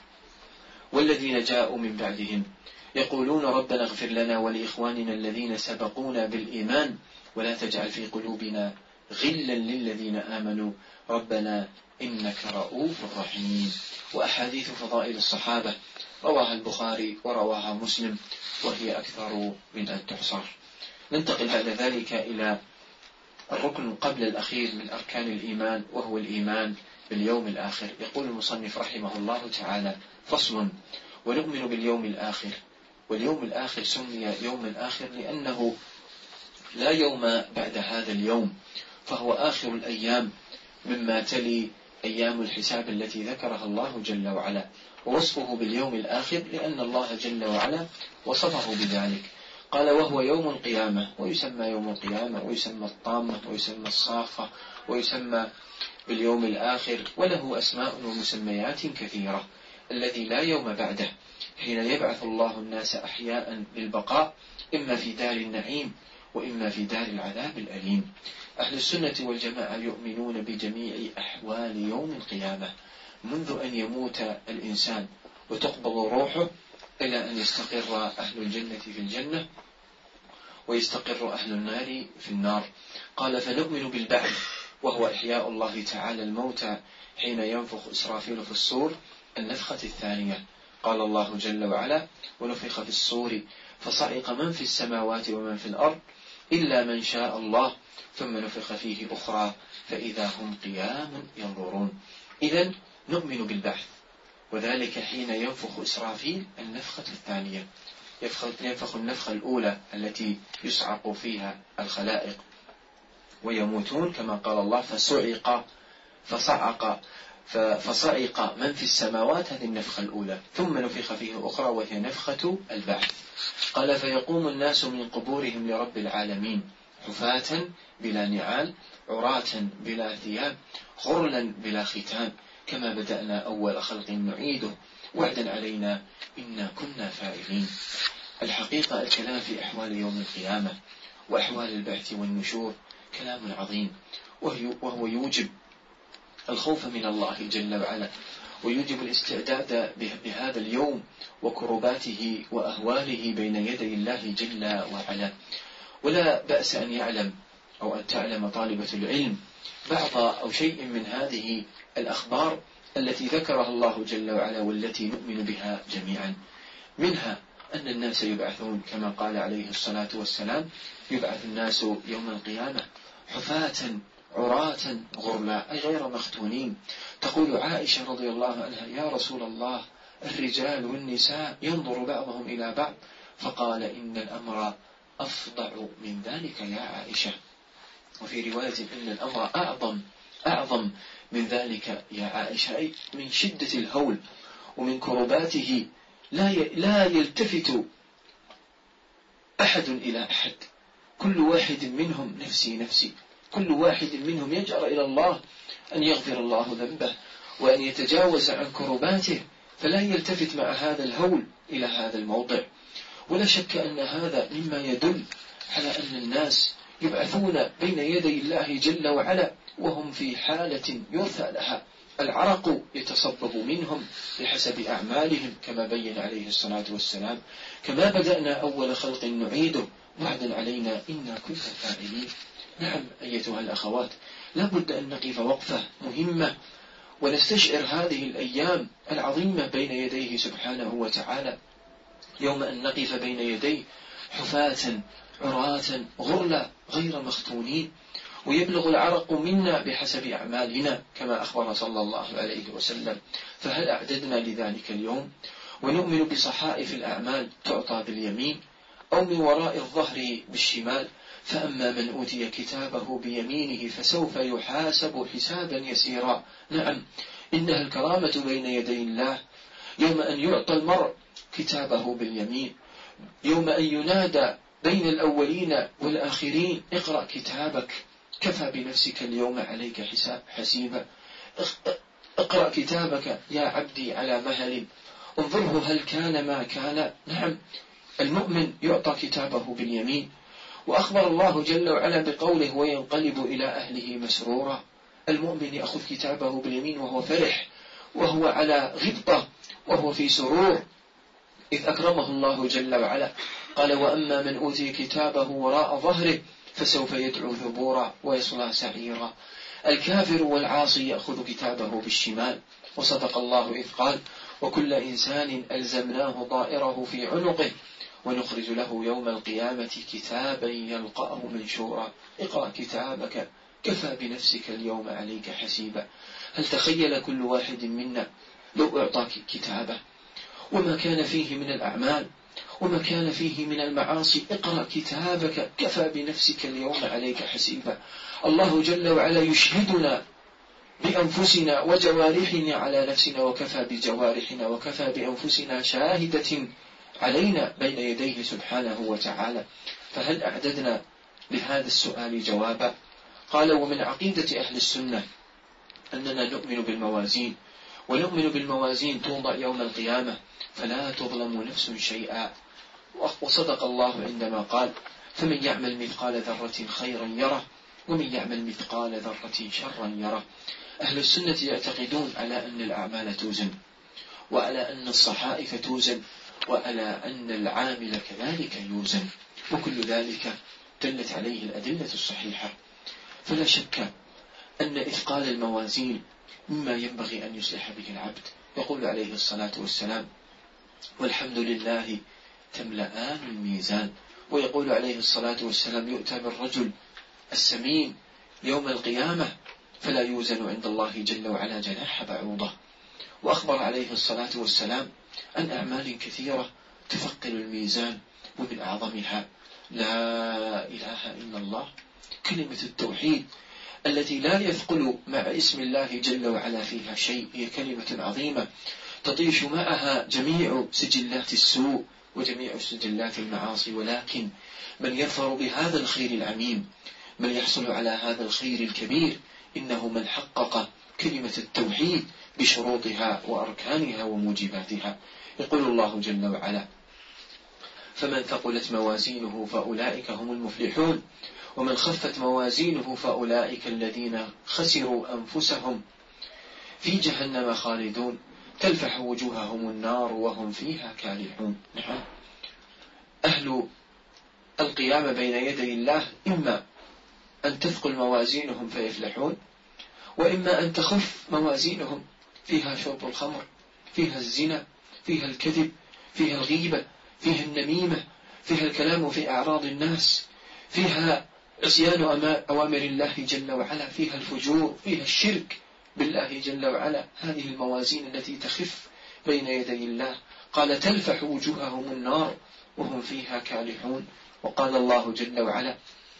والذين جاءوا من بعدهم يقولون ربنا اغفر لنا ولإخواننا الذين سبقونا بالإيمان ولا تجعل في قلوبنا غلا للذين آمنوا ربنا إنك رؤوف رحيم. وأحاديث فضائل الصحابة رواها البخاري ورواها مسلم، وهي أكثر من أن تحصر. ننتقل بعد ذلك إلى الركن قبل الأخير من أركان الإيمان، وهو الإيمان باليوم الآخر. يقول المصنف رحمه الله تعالى فصل: ونؤمن باليوم الآخر. واليوم الآخر سمي يوم الآخر لأنه لا يوم بعد هذا اليوم، فهو آخر الأيام مما تلي أيام الحساب التي ذكرها الله جل وعلا. ووصفه باليوم الآخر لأن الله جل وعلا وصفه بذلك. قال وهو يوم القيامة، ويسمى يوم القيامة ويسمى الطامة ويسمى الصاخة ويسمى باليوم الآخر، وله أسماء ومسميات كثيرة. الذي لا يوم بعده حين يبعث الله الناس أحياء للبقاء إما في دار النعيم وإما في دار العذاب الأليم. أهل السنة والجماعة يؤمنون بجميع أحوال يوم القيامة منذ أن يموت الإنسان وتقبض روحه إلى أن يستقر أهل الجنة في الجنة ويستقر أهل النار في النار. قال فنؤمن بالبعث وهو إحياء الله تعالى الموتى حين ينفخ إسرافيل في الصور النفخة الثانية. قال الله جل وعلا ونفخ في الصور فصعق من في السماوات ومن في الأرض إلا من شاء الله ثم نفخ فيه أخرى فإذا هم قيام ينظرون. إذن نؤمن بالبعث، وذلك حين ينفخ إسرافيل النفخة الثانية. ينفخ النفخة الأولى التي يصعق فيها الخلائق ويموتون كما قال الله فصعق من في السماوات، هذه النفخة الأولى، ثم نفخ فيه أخرى وهي نفخة البعث. قال فيقوم الناس من قبورهم لرب العالمين حفاة بلا نعال عراة بلا ثياب غرلا بلا ختان كما بدأنا أول خلق نعيده وعدا علينا إنا كنا فاعلين. الحقيقة الكلام في أحوال يوم القيامة وأحوال البعث والنشور كلام عظيم، وهو يوجب الخوف من الله جل وعلا، ويوجب الاستعداد بهذا اليوم وكرباته وأهواله بين يدي الله جل وعلا. ولا بأس أن يعلم أو أن تعلم طالبة العلم بعض أو شيء من هذه الأخبار التي ذكرها الله جل وعلا والتي نؤمن بها جميعا. منها أن الناس يبعثون كما قال عليه الصلاة والسلام يبعث الناس يوم القيامة حفاة عراة غرلا أي غير مختونين. تقول عائشة رضي الله عنها يا رسول الله الرجال والنساء ينظر بعضهم إلى بعض، فقال إن الأمر أفضع من ذلك يا عائشة، وفي رواية إن الأمر أعظم من ذلك يا عائشة، أي من شدة الهول ومن كرباته لا يلتفت أحد إلى أحد، كل واحد منهم نفسي نفسي، كل واحد منهم يجأر إلى الله أن يغفر الله ذنبه وأن يتجاوز عن كرباته، فلا يلتفت مع هذا الهول إلى هذا الموضع. ولا شك أن هذا مما يدل على أن الناس يبعثون بين يدي الله جل وعلا وهم في حالة يرثى لها، العرق يتصبب منهم بحسب أعمالهم كما بين عليه الصلاة والسلام كما بدأنا أول خلق نعيده وعدا علينا إنا كنا فاعلين. نعم أيتها الأخوات، لا بد أن نقف وقفة مهمة ونستشعر هذه الأيام العظيمة بين يديه سبحانه وتعالى، يوم أن نقف بين يديه حفاة عراة غرلا غير مختونين، ويبلغ العرق منا بحسب أعمالنا كما أخبر صلى الله عليه وسلم. فهل أعددنا لذلك اليوم؟ ونؤمن بصحائف الأعمال تعطى باليمين أو من وراء الظهر بالشمال، فأما من أوتي كتابه بيمينه فسوف يحاسب حسابا يسيرا. نعم إنها الكرامة بين يدي الله، يوم أن يعطى المرء كتابه باليمين، يوم أن ينادى بين الأولين والآخرين اقرأ كتابك كفى بنفسك اليوم عليك حسيبا، اقرأ كتابك يا عبدي على مهل انظره هل كان ما كان. نعم المؤمن يعطى كتابه باليمين، وأخبر الله جل وعلا بقوله وينقلب إلى أهله مسرورا. المؤمن يأخذ كتابه باليمين وهو فرح وهو على غبطة وهو في سرور إذ أكرمه الله جل وعلا. قال وأما من أوتي كتابه وراء ظهره فسوف يدعو ثبورا ويصلى سعيرا. الكافر والعاصي يأخذ كتابه بالشمال، وصدق الله إذ قال وكل إنسان ألزمناه طائره في عنقه ونخرج له يوم القيامة كتابا يلقاه منشورا اقرأ كتابك كفى بنفسك اليوم عليك حسيبا. هل تخيل كل واحد منا لو أعطاك كتابه وما كان فيه من الأعمال وما كان فيه من المعاصي؟ اقرأ كتابك كفى بنفسك اليوم عليك حسيبا. الله جل وعلا يشهدنا بأنفسنا وجوارحنا على نفسنا، وكفى بجوارحنا وكفى بأنفسنا شاهدة علينا بين يديه سبحانه وتعالى. فهل أعددنا لهذا السؤال جوابا؟ قال ومن عقيدة أهل السنة أننا نؤمن بالموازين ونؤمن بالموازين توضع يوم القيامة فلا تظلم نفس شيئا. وصدق الله عندما قال: فمن يعمل مثقال ذرة خيرا يره ومن يعمل مثقال ذرة شرا يره. أهل السنة يعتقدون على أن الأعمال توزن، وعلى أن الصحائف توزن، وعلى أن العامل كذلك يوزن، وكل ذلك دلت عليه الأدلة الصحيحة. فلا شك أن إثقال الموازين مما ينبغي أن يصلح به العبد. يقول عليه الصلاة والسلام: والحمد لله تملأان الميزان. ويقول عليه الصلاة والسلام: يؤتى بالرجل السمين يوم القيامة فلا يوزن عند الله جل وعلا جناح بعوضة. وأخبر عليه الصلاة والسلام عن أعمال كثيرة تثقل الميزان، ومن أعظمها لا إله إلا الله، كلمة التوحيد التي لا يثقل مع اسم الله جل وعلا فيها شيء. هي كلمة عظيمة تطيش معها جميع سجلات السوء وجميع سجلات المعاصي، ولكن من يظفر بهذا الخير العميم، من يحصل على هذا الخير الكبير، إنه من حقق كلمة التوحيد بشروطها وأركانها وموجباتها. يقول الله جل وعلا: فمن ثقلت موازينه فأولئك هم المفلحون ومن خفت موازينه فأولئك الذين خسروا أنفسهم في جهنم خالدون تلفح وجوههم النار وهم فيها كالحون. نعم، أهل القيامة بين يدي الله إما أن تثقل موازينهم فيفلحون، وإما أن تخف موازينهم، فيها شرب الخمر، فيها الزنا، فيها الكذب، فيها الغيبة، فيها النميمة، فيها الكلام في أعراض الناس، فيها عصيان أوامر الله جل وعلا، فيها الفجور، فيها الشرك بالله جل وعلا. هذه الموازين التي تخف بين يدي الله. قال: تلفح وجوههم النار وهم فيها كالحون. وقال الله جل وعلا: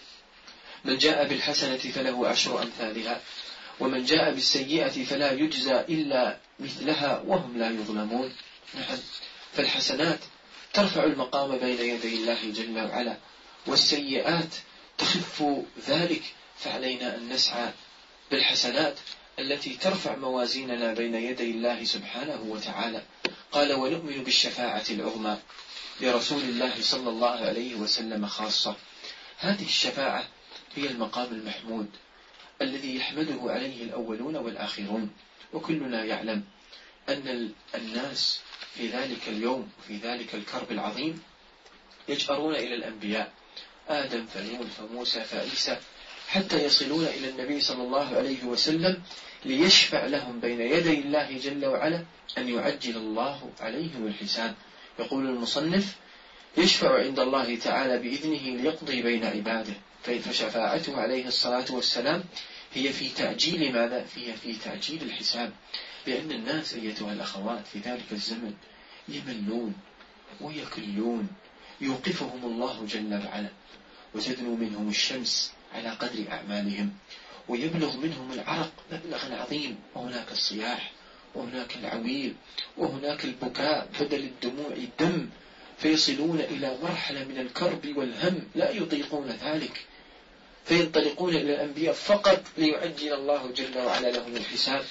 من جاء بالحسنة فله 10 أمثالها ومن جاء بالسيئة فلا يجزى إلا مثلها وهم لا يظلمون. نعم، فالحسنات ترفع المقام بين يدي الله جل وعلا، والسيئات تخف ذلك، فعلينا أن نسعى بالحسنات التي ترفع موازيننا بين يدي الله سبحانه وتعالى. قال: ونؤمن بالشفاعة العظمى لرسول الله صلى الله عليه وسلم خاصة. هذه الشفاعة هي المقام المحمود الذي يحمده عليه الأولون والآخرون، وكلنا يعلم أن الناس في ذلك اليوم في ذلك الكرب العظيم يجأرون إلى الأنبياء، آدم فنوح فموسى فعيسى، حتى يصلون إلى النبي صلى الله عليه وسلم ليشفع لهم بين يدي الله جل وعلا أن يعجل الله عليهم الحساب. يقول المصنف: يشفع عند الله تعالى بإذنه ليقضي بين عباده. فشفاعته عليه الصلاة والسلام هي في تعجيل ماذا؟ هي في تعجيل الحساب، لأن الناس أيتها الأخوات في ذلك الزمن يملون ويكلون، يوقفهم الله جل وعلا وتدنو منهم الشمس على قدر أعمالهم، ويبلغ منهم العرق مبلغا عظيم، وهناك الصياح وهناك العويل وهناك البكاء بدل الدموع الدم، فيصلون إلى مرحلة من الكرب والهم لا يطيقون ذلك، فينطلقون إلى الأنبياء فقط ليعجل الله جل وعلا لهم الحساب.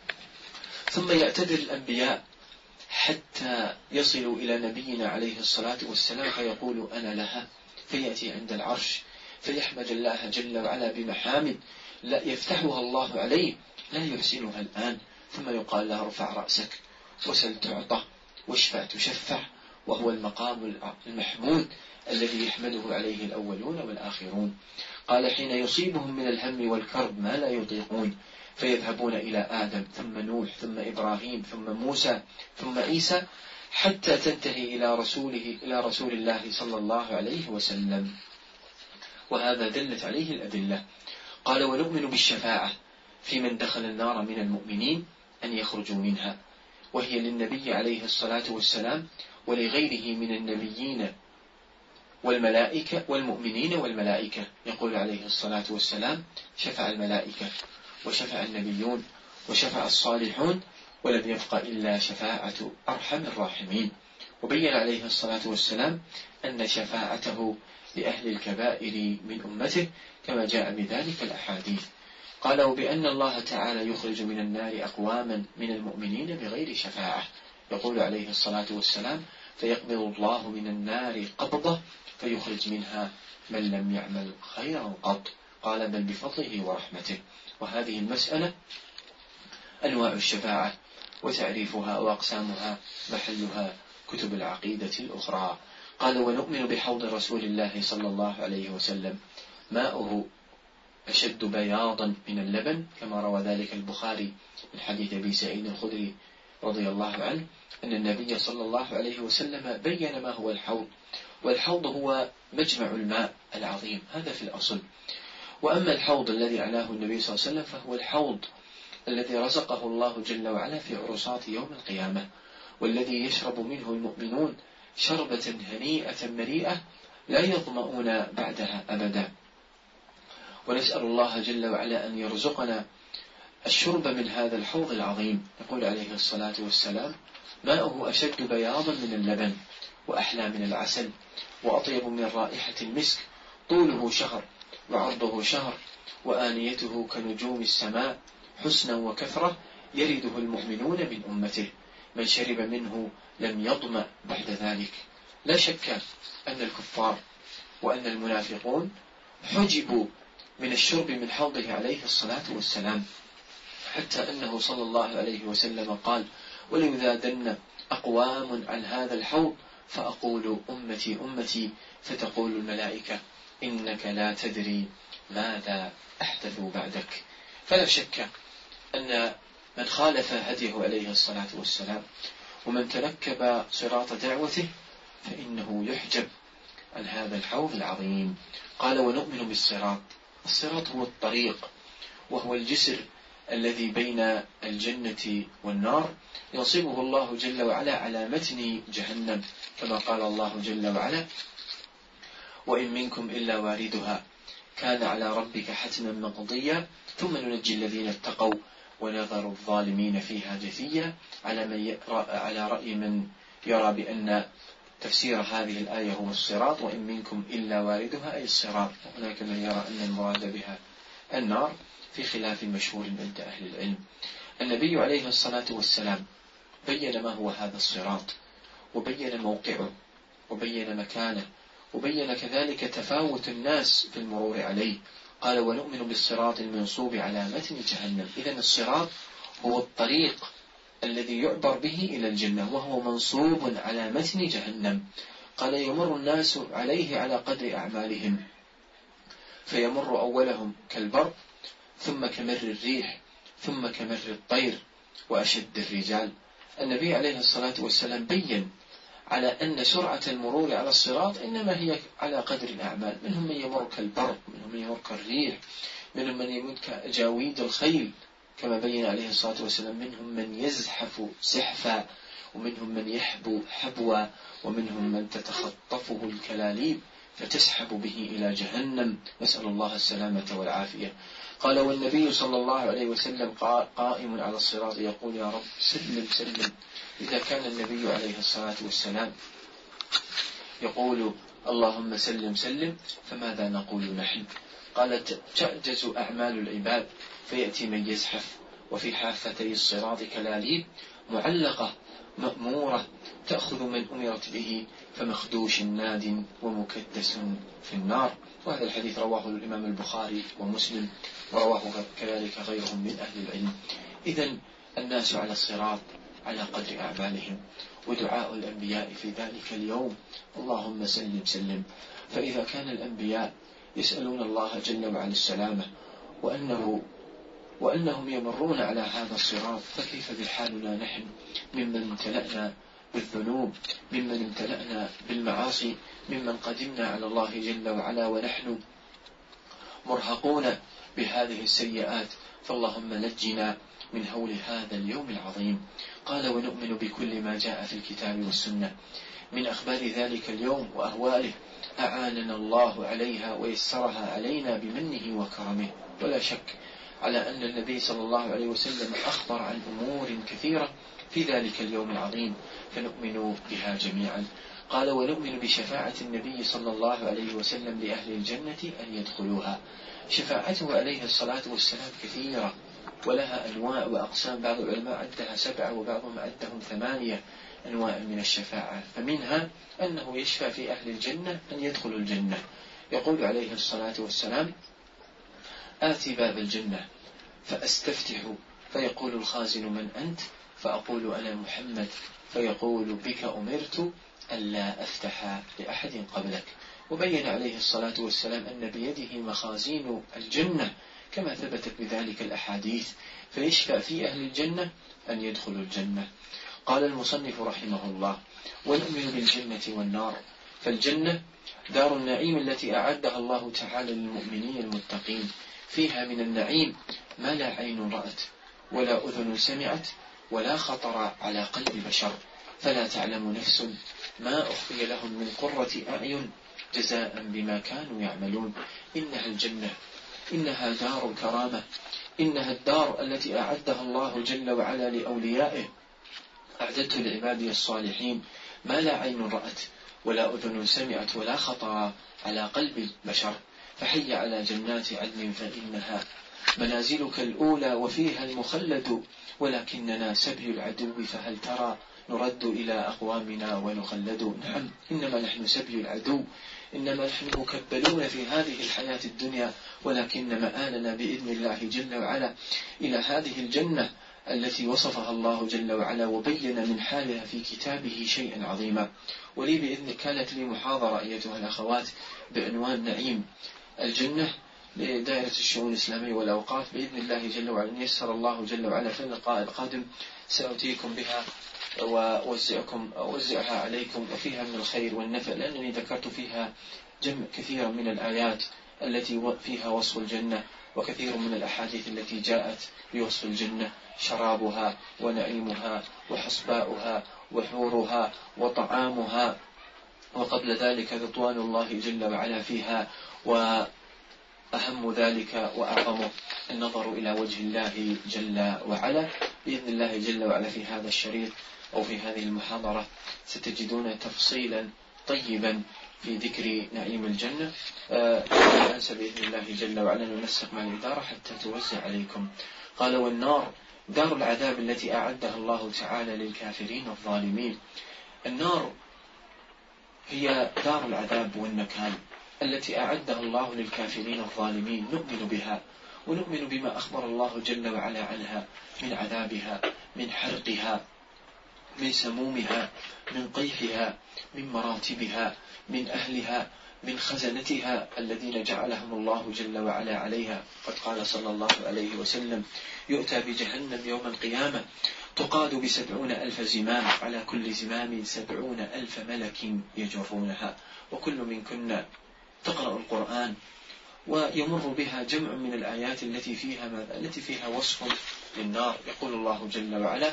ثم يعتذر الأنبياء حتى يصلوا إلى نبينا عليه الصلاة والسلام فيقول: أنا لها، فيأتي عند العرش فيحمد الله جل وعلا بمحامد لا يفتحها الله عليه لا يحسنها الآن، ثم يقال له: ارفع رأسك وسل تعطى واشفع تشفع، وهو المقام المحمود الذي يحمده عليه الأولون والآخرون. قال: حين يصيبهم من الهم والكرب ما لا يطيقون فيذهبون إلى آدم ثم نوح ثم إبراهيم ثم موسى ثم عيسى حتى تنتهي إلى رسول الله صلى الله عليه وسلم، وهذا دلت عليه الأدلة. قال: ونؤمن بالشفاعة في من دخل النار من المؤمنين أن يخرجوا منها، وهي للنبي عليه الصلاة والسلام ولغيره من النبيين والملائكة والمؤمنين والملائكة. يقول عليه الصلاة والسلام: شفع الملائكة وشفع النبيون وشفع الصالحون ولم يبق إلا شفاعة أرحم الراحمين. وبين عليه الصلاة والسلام أن شفاعته لأهل الكبائر من أمته كما جاء بذلك الأحاديث. قال وبأن الله تعالى يخرج من النار أقواما من المؤمنين بغير شفاعة. يقول عليه الصلاة والسلام فيقبض الله من النار قبضة فيخرج منها من لم يعمل خيرا قط. قال بل بفضله ورحمته. وهذه المسألة أنواع الشفاعة وتعريفها وأقسامها محلها كتب العقيدة الأخرى. قال ونؤمن بحوض رسول الله صلى الله عليه وسلم ماؤه أشد بياضا من اللبن، كما روى ذلك البخاري من حديث أبي سعيد الخدري رضي الله عنه أن النبي صلى الله عليه وسلم بين ما هو الحوض. والحوض هو مجمع الماء العظيم، هذا في الأصل. وأما الحوض الذي أعناه النبي صلى الله عليه وسلم فهو الحوض الذي رزقه الله جل وعلا في عرصات يوم القيامة، والذي يشرب منه المؤمنون شربة هنيئة مريئة لا يظمؤون بعدها أبدا. ونسأل الله جل وعلا أن يرزقنا الشرب من هذا الحوض العظيم. يقول عليه الصلاة والسلام ماؤه أشد بياضا من اللبن وأحلى من العسل وأطيب من رائحة المسك، طوله شهر وعرضه شهر وآنيته كنجوم السماء حسنا وكثرة، يرده المؤمنون من أمته، من شرب منه لم يظمأ بعد ذلك. لا شك أن الكفار وأن المنافقون حجبوا من الشرب من حوضه عليه الصلاة والسلام، حتى أنه صلى الله عليه وسلم قال وليذادن أقوام عن هذا الحوض فأقول أمتي أمتي، فتقول الملائكة إنك لا تدري ماذا أحدثوا بعدك. فلا شك أن من خالف هديه عليه الصلاة والسلام ومن تركب صراط دعوته فإنه يحجب عن هذا الحوض العظيم. قال ونؤمن بالصراط. الصراط هو الطريق، وهو الجسر الذي بين الجنة والنار، ينصبه الله جل وعلا على متن جهنم، كما قال الله جل وعلا وإن منكم إلا واردها كان على ربك حتما مقضيا ثم ننجي الذين اتقوا ونذر الظالمين فيها جثيا، على رأي من يرى بأن تفسير هذه الآية هو الصراط، وإن منكم إلا واردها أي الصراط، وهناك من يرى أن المراد بها النار، في خلاف مشهور عند أهل العلم. النبي عليه الصلاة والسلام بين ما هو هذا الصراط، وبين موقعه، وبين مكانه، وبين كذلك تفاوت الناس في المرور عليه. قال ونؤمن بالصراط المنصوب على متن جهنم. إذن الصراط هو الطريق الذي يعبر به إلى الجنة، وهو منصوب على متن جهنم. قال يمر الناس عليه على قدر أعمالهم، فيمر أولهم كالبرق ثم كمر الريح ثم كمر الطير وأشد الرجال. النبي عليه الصلاة والسلام بين على أن سرعة المرور على الصراط إنما هي على قدر الأعمال، منهم من يمر كالبرق، منهم من يمر كالريح، منهم من يمر كجاويد الخيل كما بين عليه الصلاة والسلام، منهم من يزحف زحفا، ومنهم من يحبو حبوا، ومنهم من تتخطفه الكلاليب فتسحب به إلى جهنم، نسأل الله السلامة والعافية. قال والنبي صلى الله عليه وسلم قائم على الصراط يقول يا رب سلم سلم. إذا كان النبي عليه الصلاة والسلام يقول اللهم سلم سلم، فماذا نقول نحن؟ قالت تعجز أعمال العباد فيأتي من يزحف، وفي حافتي الصراط كلاليب معلقة مأمورة تأخذ من أمرت به، فمخدوش ناد ومكدس في النار. وهذا الحديث رواه الإمام البخاري ومسلم، ورواه كذلك غيرهم من أهل العلم. إذن الناس على الصراط على قدر أعمالهم، ودعاء الأنبياء في ذلك اليوم اللهم سلم سلم. فإذا كان الأنبياء يسألون الله جل وعلا السلامة وأنهم يمرون على هذا الصراط، فكيف بحالنا نحن ممن امتلأنا بالذنوب، ممن امتلأنا بالمعاصي، ممن قدمنا على الله جل وعلا ونحن مرهقون بهذه السيئات. فاللهم نجنا من هول هذا اليوم العظيم. قال ونؤمن بكل ما جاء في الكتاب والسنة من أخبار ذلك اليوم وأهواله، أعاننا الله عليها ويسرها علينا بمنه وكرمه. ولا شك على أن النبي صلى الله عليه وسلم أخبر عن أمور كثيرة في ذلك اليوم العظيم، فنؤمن بها جميعا. قال ونؤمن بشفاعة النبي صلى الله عليه وسلم لأهل الجنة أن يدخلوها. شفاعته عليه الصلاة والسلام كثيرة ولها أنواع وأقسام، بعض العلماء عدها 7 وبعضهم عدهم 8 أنواع من الشفاعة. فمنها أنه يشفع في أهل الجنة أن يدخلوا الجنة. يقول عليه الصلاة والسلام: آتي باب الجنة فأستفتح فيقول الخازن: من أنت؟ فأقول: أنا محمد. فيقول: بك أمرت ألا أفتح لأحد قبلك. وبين عليه الصلاة والسلام أن بيده مخازين الجنة كما ثبتت بذلك الأحاديث، فيشفع في أهل الجنة أن يدخلوا الجنة. قال المصنف رحمه الله: ونؤمن بالجنة والنار. فالجنة دار النعيم التي أعدها الله تعالى للمؤمنين المتقين، فيها من النعيم ما لا عين رأت ولا أذن سمعت ولا خطر على قلب بشر، فلا تعلم نفس ما أخفي لهم من قرة أعين جزاء بما كانوا يعملون. إنها الجنة، إنها دار الكرامة، إنها الدار التي أعدها الله جل وعلا لأوليائه، أعددت لعباده الصالحين ما لا عين رأت ولا أذن سمعت ولا خطر على قلب بشر. فحي على جنات عدن فإنها منازلك الأولى وفيها المخلد، ولكننا سبي العدو فهل ترى نرد إلى أقوامنا ونخلد. نعم، إنما نحن سبي العدو، إنما نحن مكبلون في هذه الحياة الدنيا، ولكن مآلنا بإذن الله جل وعلا إلى هذه الجنة التي وصفها الله جل وعلا وبين من حالها في كتابه شيئا عظيما. ولي بإذن كانت لي محاضرة أيتها الأخوات بعنوان نعيم الجنة لدائرة الشؤون الإسلامية والأوقاف، بإذن الله جل وعلا إن يسر الله جل وعلا في اللقاء القادم سأتيكم بها وأوزعها عليكم، وفيها من الخير والنفع، لأنني ذكرت فيها جمع كثيرا من الآيات التي فيها وصف الجنة، وكثير من الأحاديث التي جاءت بوصف الجنة: شرابها ونعيمها وحصباؤها وحورها وطعامها، وقبل ذلك رضوان الله جل وعلا فيها، وأهم ذلك وأعظمه النظر إلى وجه الله جل وعلا. بإذن الله جل وعلا في هذا الشريط أو في هذه المحاضرة ستجدون تفصيلا طيبا في ذكر نعيم الجنة. لا أنسى بإذن الله جل وعلا ننسق مع الإدارة حتى توزع عليكم. قال: والنار دار العذاب التي أعدها الله تعالى للكافرين الظالمين. النار هي دار العذاب والنكال التي أعدها الله للكافرين الظالمين، نؤمن بها ونؤمن بما أخبر الله جل وعلا عنها من عذابها، من حرقها، من سمومها، من قيحها، من مراتبها، من أهلها، من خزنتها الذين جعلهم الله جل وعلا عليها. قد قال صلى الله عليه وسلم: يؤتى بجهنم يوم القيامة تقاد ب70,000 زمام، على كل زمام 70,000 ملك يجرونها، وكل منكن تقرأ القرآن ويمر بها جمع من الآيات التي فيها وصف للنار. يقول الله جل وعلا: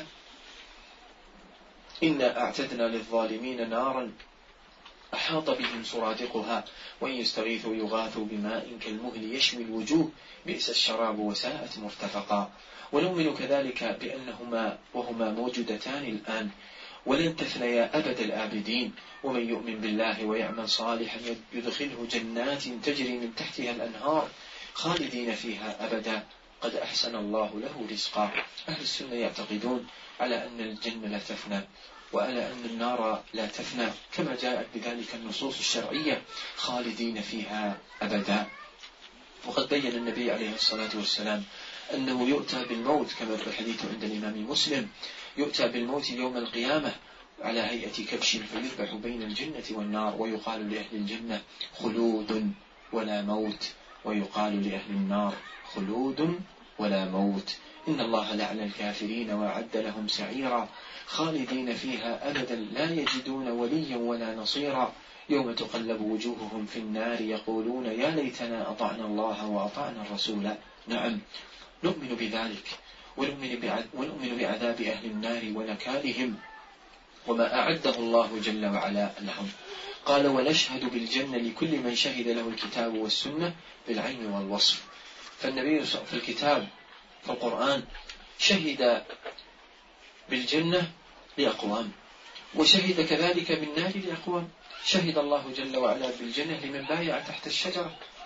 إنا أعتدنا للظالمين نارا أحاط بهم سرادقها وإن يستغيثوا يغاثوا بماء كالمهل يشوي الوجوه بئس الشراب وساءت مرتفقا. ونؤمن كذلك بأنهما وهما موجودتان الآن ولن تثنيا أبد الآبدين. ومن يؤمن بالله ويعمل صالحا يدخله جنات تجري من تحتها الأنهار خالدين فيها أبدا قد أحسن الله له رزقا. أهل السنة يعتقدون على أن الجنة لا تفنى وعلى أن النار لا تفنى، كما جاءت بذلك النصوص الشرعية خالدين فيها أبدا. وقد بين النبي عليه الصلاة والسلام أنه يؤتى بالموت كما في الحديث عند الإمام مسلم: يؤتى بالموت يوم القيامة على هيئة كبش فيذبح بين الجنة والنار، ويقال لأهل الجنة: خلود ولا موت، ويقال لأهل النار: خلود ولا موت. إن الله لعن الكافرين وأعد لهم سعيرا خالدين فيها أبدا لا يجدون وليا ولا نصيرا. يوم تقلب وجوههم في النار يقولون يا ليتنا أطعنا الله وأطعنا الرسول. نعم، نؤمن بذلك ونؤمن بعذاب أهل النار ونكالهم وما أعده الله جل وعلا لهم. قال: ونشهد بالجنة لكل من شهد له الكتاب والسنة بالعين والوصف. فالنبي في الكتاب في القرآن شهد بالجنة لأقوام، وشهد كذلك بالنار لأقوام. شهد الله جل وعلا بالجنة لمن بايع تحت الشجرة،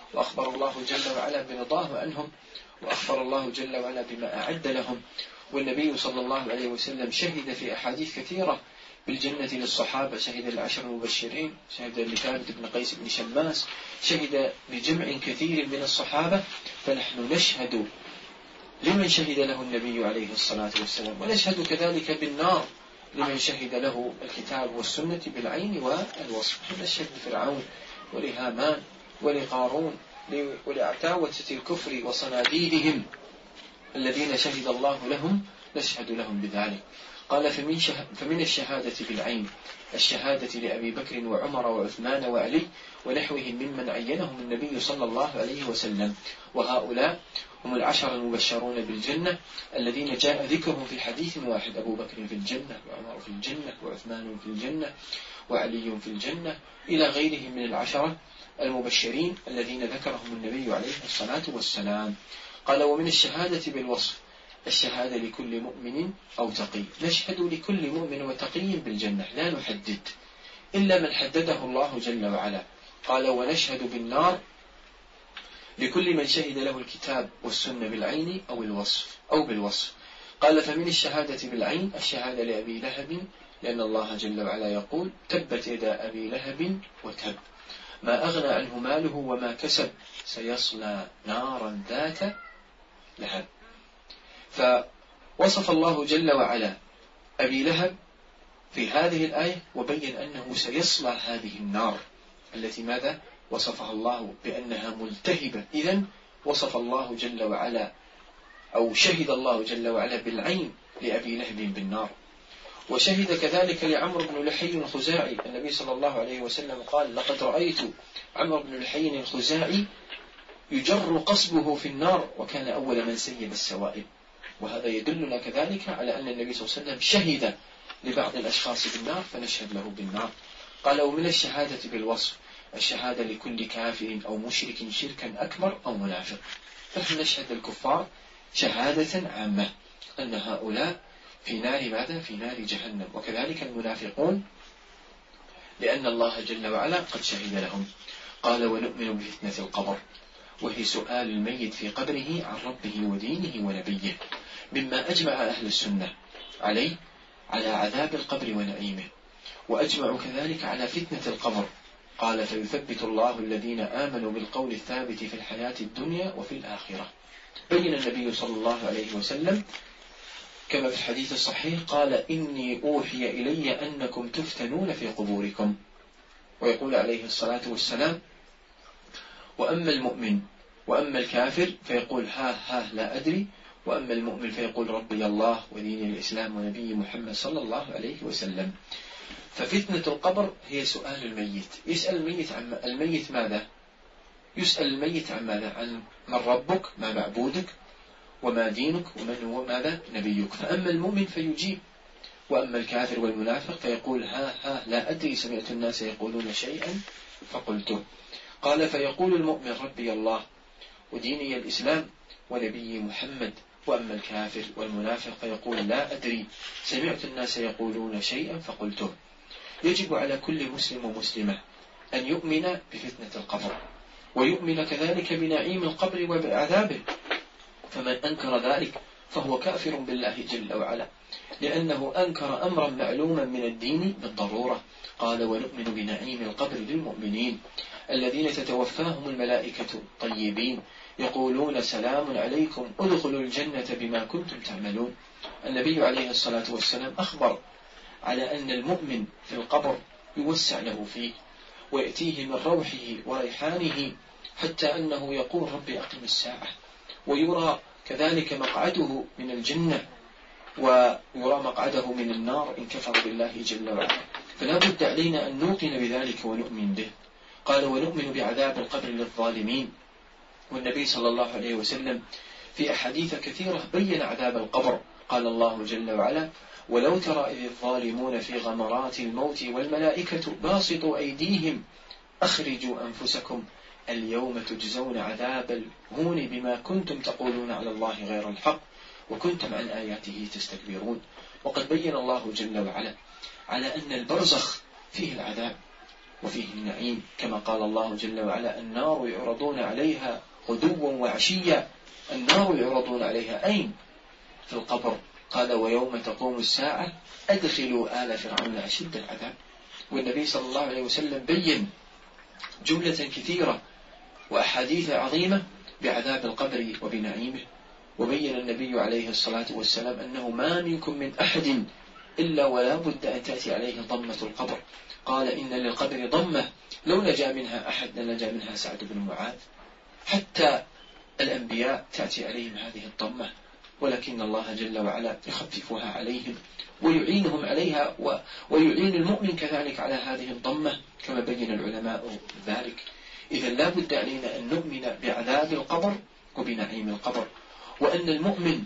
وأخبر الله جل وعلا برضاه عنهم، وأخبر الله جل وعلا بما أعد لهم. والنبي صلى الله عليه وسلم شهد في أحاديث كثيرة بالجنة للصحابة، شهد العشر المبشرين، شهد لثابت بن قيس بن شماس، شهد لجمع كثير من الصحابة. فنحن نشهد لمن شهد له النبي عليه الصلاة والسلام، ونشهد كذلك بالنار لمن شهد له الكتاب والسنة بالعين والوصف. نشهد لفرعون ولهامان ولقارون ولعتاوة الكفر وصناديدهم الذين شهد الله لهم، نشهد لهم بذلك. قال فمن الشهادة بالعين الشهادة لأبي بكر وعمر وعثمان وعلي ونحوهم ممن عينهم النبي صلى الله عليه وسلم، وهؤلاء هم العشر المبشرون بالجنة الذين جاء ذكرهم في حديث واحد: أبو بكر في الجنة، وعمر في الجنة، وعثمان في الجنة، وعلي في الجنة، إلى غيرهم من العشرة المبشرين الذين ذكرهم النبي عليه الصلاة والسلام. قال ومن الشهادة بالوصف الشهادة لكل مؤمن أو تقي، نشهد لكل مؤمن وتقي بالجنة، لا نحدد إلا من حدده الله جل وعلا. قال ونشهد بالنار لكل من شهد له الكتاب والسنة بالعين أو الوصف أو بالوصف. قال فمن الشهادة بالعين الشهادة لأبي لهب، لأن الله جل وعلا يقول: تبت يدا أبي لهب وتب ما أغنى عنه ماله وما كسب سيصلى نارا ذات لهب. فوصف الله جل وعلا أبي لهب في هذه الآية وبين أنه سيصلى هذه النار التي ماذا وصفها الله بأنها ملتهبة. إذن وصف الله جل وعلا أو شهد الله جل وعلا بالعين لأبي لهب بالنار. وشهد كذلك لعمرو بن لحي الخزاعي، النبي صلى الله عليه وسلم قال: لقد رأيت عمرو بن لحي الخزاعي يجر قصبه في النار وكان أول من سيب السوائب. وهذا يدلنا كذلك على أن النبي صلى الله عليه وسلم شهد لبعض الأشخاص بالنار فنشهد له بالنار. قال ومن الشهادة بالوصف الشهادة لكل كافر أو مشرك شركا أكبر أو منافق. فنحن نشهد الكفار شهادة عامة أن هؤلاء في نار ماذا؟ في نار جهنم. وكذلك المنافقون لأن الله جل وعلا قد شهد لهم. قال ونؤمن بفتنة القبر، وهي سؤال الميت في قبره عن ربه ودينه ونبيه، مما أجمع أهل السنة عليه على عذاب القبر ونعيمه، وأجمعوا كذلك على فتنة القبر. قال فيثبت الله الذين آمنوا بالقول الثابت في الحياة الدنيا وفي الآخرة. بين النبي صلى الله عليه وسلم كما في الحديث الصحيح قال: إني أوحي إلي أنكم تفتنون في قبوركم. ويقول عليه الصلاة والسلام: وأما المؤمن وأما الكافر فيقول ها لا أدري، وأما المؤمن فيقول ربي الله ودين الإسلام ونبي محمد صلى الله عليه وسلم. ففتنة القبر هي سؤال الميت، يسأل الميت ماذا؟ يسأل الميت عن ماذا؟ عن من ربك، ما معبودك، وما دينك، ومن هو ماذا؟ نبيك. فأما المؤمن فيجيب، وأما الكافر والمنافق فيقول ها لا أدري، سمعت الناس يقولون شيئا فقلته. قال فيقول المؤمن ربي الله وديني الإسلام ونبي محمد. وأما الكافر والمنافق فيقول لا أدري، سمعت الناس يقولون شيئا فقلته. يجب على كل مسلم ومسلمة أن يؤمن بفتنة القبر، ويؤمن كذلك بنعيم القبر وبعذابه. فمن أنكر ذلك فهو كافر بالله جل وعلا، لأنه أنكر أمرا معلوما من الدين بالضرورة. قال ونؤمن بنعيم القبر للمؤمنين الذين تتوفاهم الملائكة طيبين يقولون سلام عليكم ادخلوا الجنة بما كنتم تعملون. النبي عليه الصلاة والسلام أخبر على أن المؤمن في القبر يوسع له فيه ويأتيه من روحه وريحانه، حتى أنه يقول ربي أقم الساعة. ويرى كذلك مقعده من الجنة ويرى مقعده من النار إن كفر بالله جل وعلا. فلا بد علينا أن نوقن بذلك ونؤمن به. قال ونؤمن بعذاب القبر للظالمين. والنبي صلى الله عليه وسلم في أحاديث كثيرة بين عذاب القبر. قال الله جل وعلا ولو ترى إذ الظالمون في غمرات الموت والملائكة باسطوا أيديهم أخرجوا أنفسكم اليوم تجزون عذاب الهون بما كنتم تقولون على الله غير الحق وكنتم عن آياته تستكبرون. وقد بين الله جل وعلا على أن البرزخ فيه العذاب، وفيه النعيم، كما قال الله جل وعلا: النار يعرضون عليها غدوا وعشيا. النار يعرضون عليها أين؟ في القبر. قال: ويوم تقوم الساعة أدخلوا آل فرعون أشد العذاب. والنبي صلى الله عليه وسلم بين جملة كثيرة وأحاديث عظيمة بعذاب القبر وبنعيمه. وبين النبي عليه الصلاة والسلام أنه ما منكم من أحد إلا ولا بد أن تأتي عليه ضمة القبر. قال: إن للقبر ضمة لو نجا منها أحد لنجا منها سعد بن معاذ. حتى الأنبياء تأتي عليهم هذه الضمة، ولكن الله جل وعلا يخففها عليهم ويعينهم عليها، ويعين المؤمن كذلك على هذه الضمة كما بين العلماء ذلك. إذا لا بد علينا أن نؤمن بعذاب القبر وبنعيم القبر، وأن المؤمن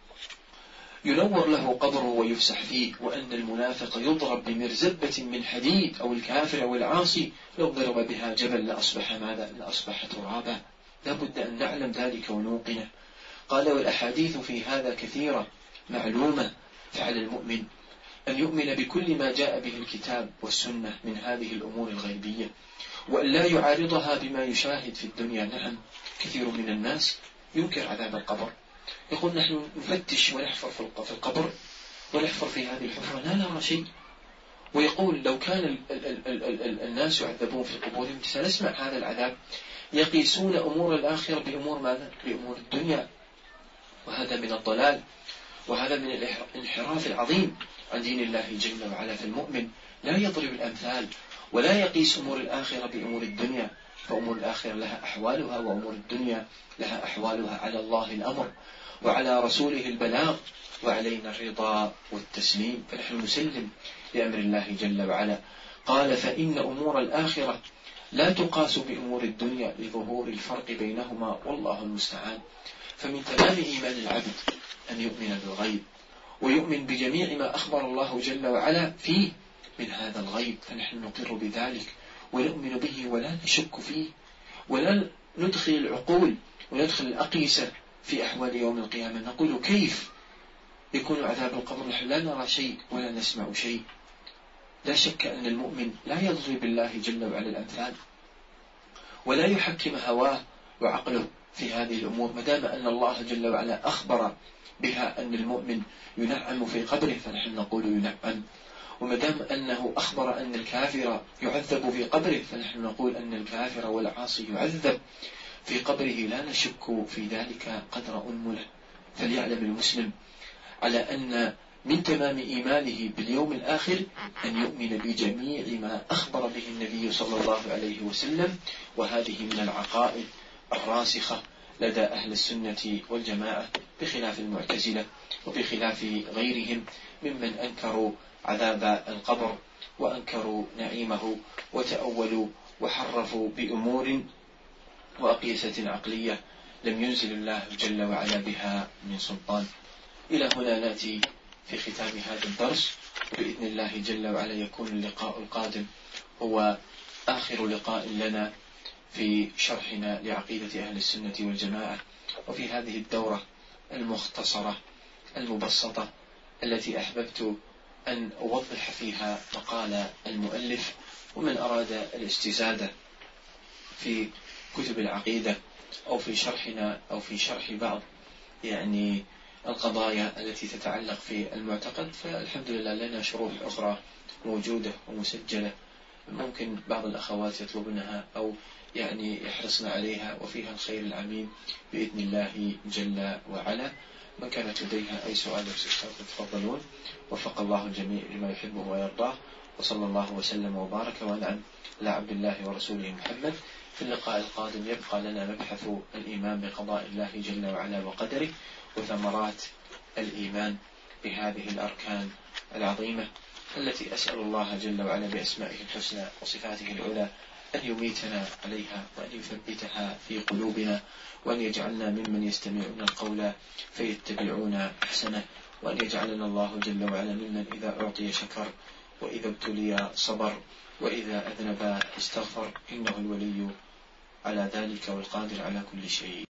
ينور له قبره ويفسح فيه، وأن المنافق يضرب بمرزبة من حديد، أو الكافر أو العاصي لو ضرب بها جبل لأصبح ماذا؟ لأصبح ترابا. لا بد أن نعلم ذلك ونوقنه. قال: والأحاديث في هذا كثيرة معلومة، فعلى المؤمن أن يؤمن بكل ما جاء به الكتاب والسنة من هذه الأمور الغيبية، وأن لا يعارضها بما يشاهد في الدنيا. نعم، كثير من الناس ينكر عذاب القبر، يقول: نحن نفتش ونحفر في القبر ونحفر في هذه الحفرة لا نرى شيء. ويقول: لو كان الناس يعذبون في قبورهم سنسمع هذا العذاب. يقيسون أمور الآخرة بأمور ماذا؟ بأمور الدنيا. وهذا من الضلال، وهذا من الانحراف العظيم عن دين الله جل وعلا. فالمؤمن لا يضرب الأمثال ولا يقيس أمور الآخرة بأمور الدنيا، فأمور الآخرة لها أحوالها، وأمور الدنيا لها أحوالها. على الله الأمر وعلى رسوله البلاغ، وعلينا الرضا والتسليم، فنحن نسلم لأمر الله جل وعلا. قال: فإن أمور الآخرة لا تقاس بأمور الدنيا لظهور الفرق بينهما، والله المستعان. فمن تمام إيمان العبد أن يؤمن بالغيب، ويؤمن بجميع ما أخبر الله جل وعلا فيه من هذا الغيب، فنحن نقر بذلك ونؤمن به ولا نشك فيه، ولا ندخل العقول وندخل الأقيسة في أحوال يوم القيامة. نقول: كيف يكون عذاب القبر؟ نحن لا نرى شيء ولا نسمع شيء. لا شك أن المؤمن لا يضرب بالله جل وعلا الأمثال، ولا يحكم هواه وعقله في هذه الأمور، مدام أن الله جل وعلا أخبر بها أن المؤمن ينعم في قبره فنحن نقول ينعم، ومدام أنه أخبر أن الكافر يعذب في قبره فنحن نقول أن الكافر والعاصي يعذب في قبره، لا نشك في ذلك قدر أنمله. فليعلم المسلم على أن من تمام إيمانه باليوم الآخر أن يؤمن بجميع ما أخبر به النبي صلى الله عليه وسلم، وهذه من العقائد الراسخة لدى أهل السنة والجماعة، بخلاف المعتزلة وبخلاف غيرهم ممن أنكروا عذاب القبر وأنكروا نعيمه وتأولوا وحرفوا بأمور وأقيسة عقلية لم ينزل الله جل وعلا بها من سلطان. إلى هنا نأتي في ختام هذا الدرس، وبإذن الله جل وعلا يكون اللقاء القادم هو آخر لقاء لنا في شرحنا لعقيدة أهل السنة والجماعة، وفي هذه الدورة المختصرة المبسطة التي أحببت أن أوضح فيها مقال المؤلف. ومن أراد الاستزادة في كتب العقيدة أو في شرحنا أو في شرح بعض القضايا التي تتعلق في المعتقد، فالحمد لله لنا شروح أخرى موجودة ومسجلة، ممكن بعض الأخوات يطلبنها أو يحرصن عليها، وفيها الخير العميم بإذن الله جل وعلا. من كانت لديها أي سؤال تفضلون. وفق الله الجميع لما يحبه ويرضاه، وصلى الله وسلم وبارك وأنعم على عبد الله ورسوله محمد. في اللقاء القادم يبقى لنا مبحث الإيمان بقضاء الله جل وعلا وقدره، وثمرات الإيمان بهذه الأركان العظيمة التي أسأل الله جل وعلا بأسمائه الحسنى وصفاته العلى أن يميتنا عليها، وأن يثبتها في قلوبنا، وأن يجعلنا ممن يستمعون القول فيتبعون أحسنه، وأن يجعلنا الله جل وعلا ممن إذا أعطي شكر، وإذا ابتلي صبر، وإذا أذنب استغفر، إنه الولي على ذلك والقادر على كل شيء.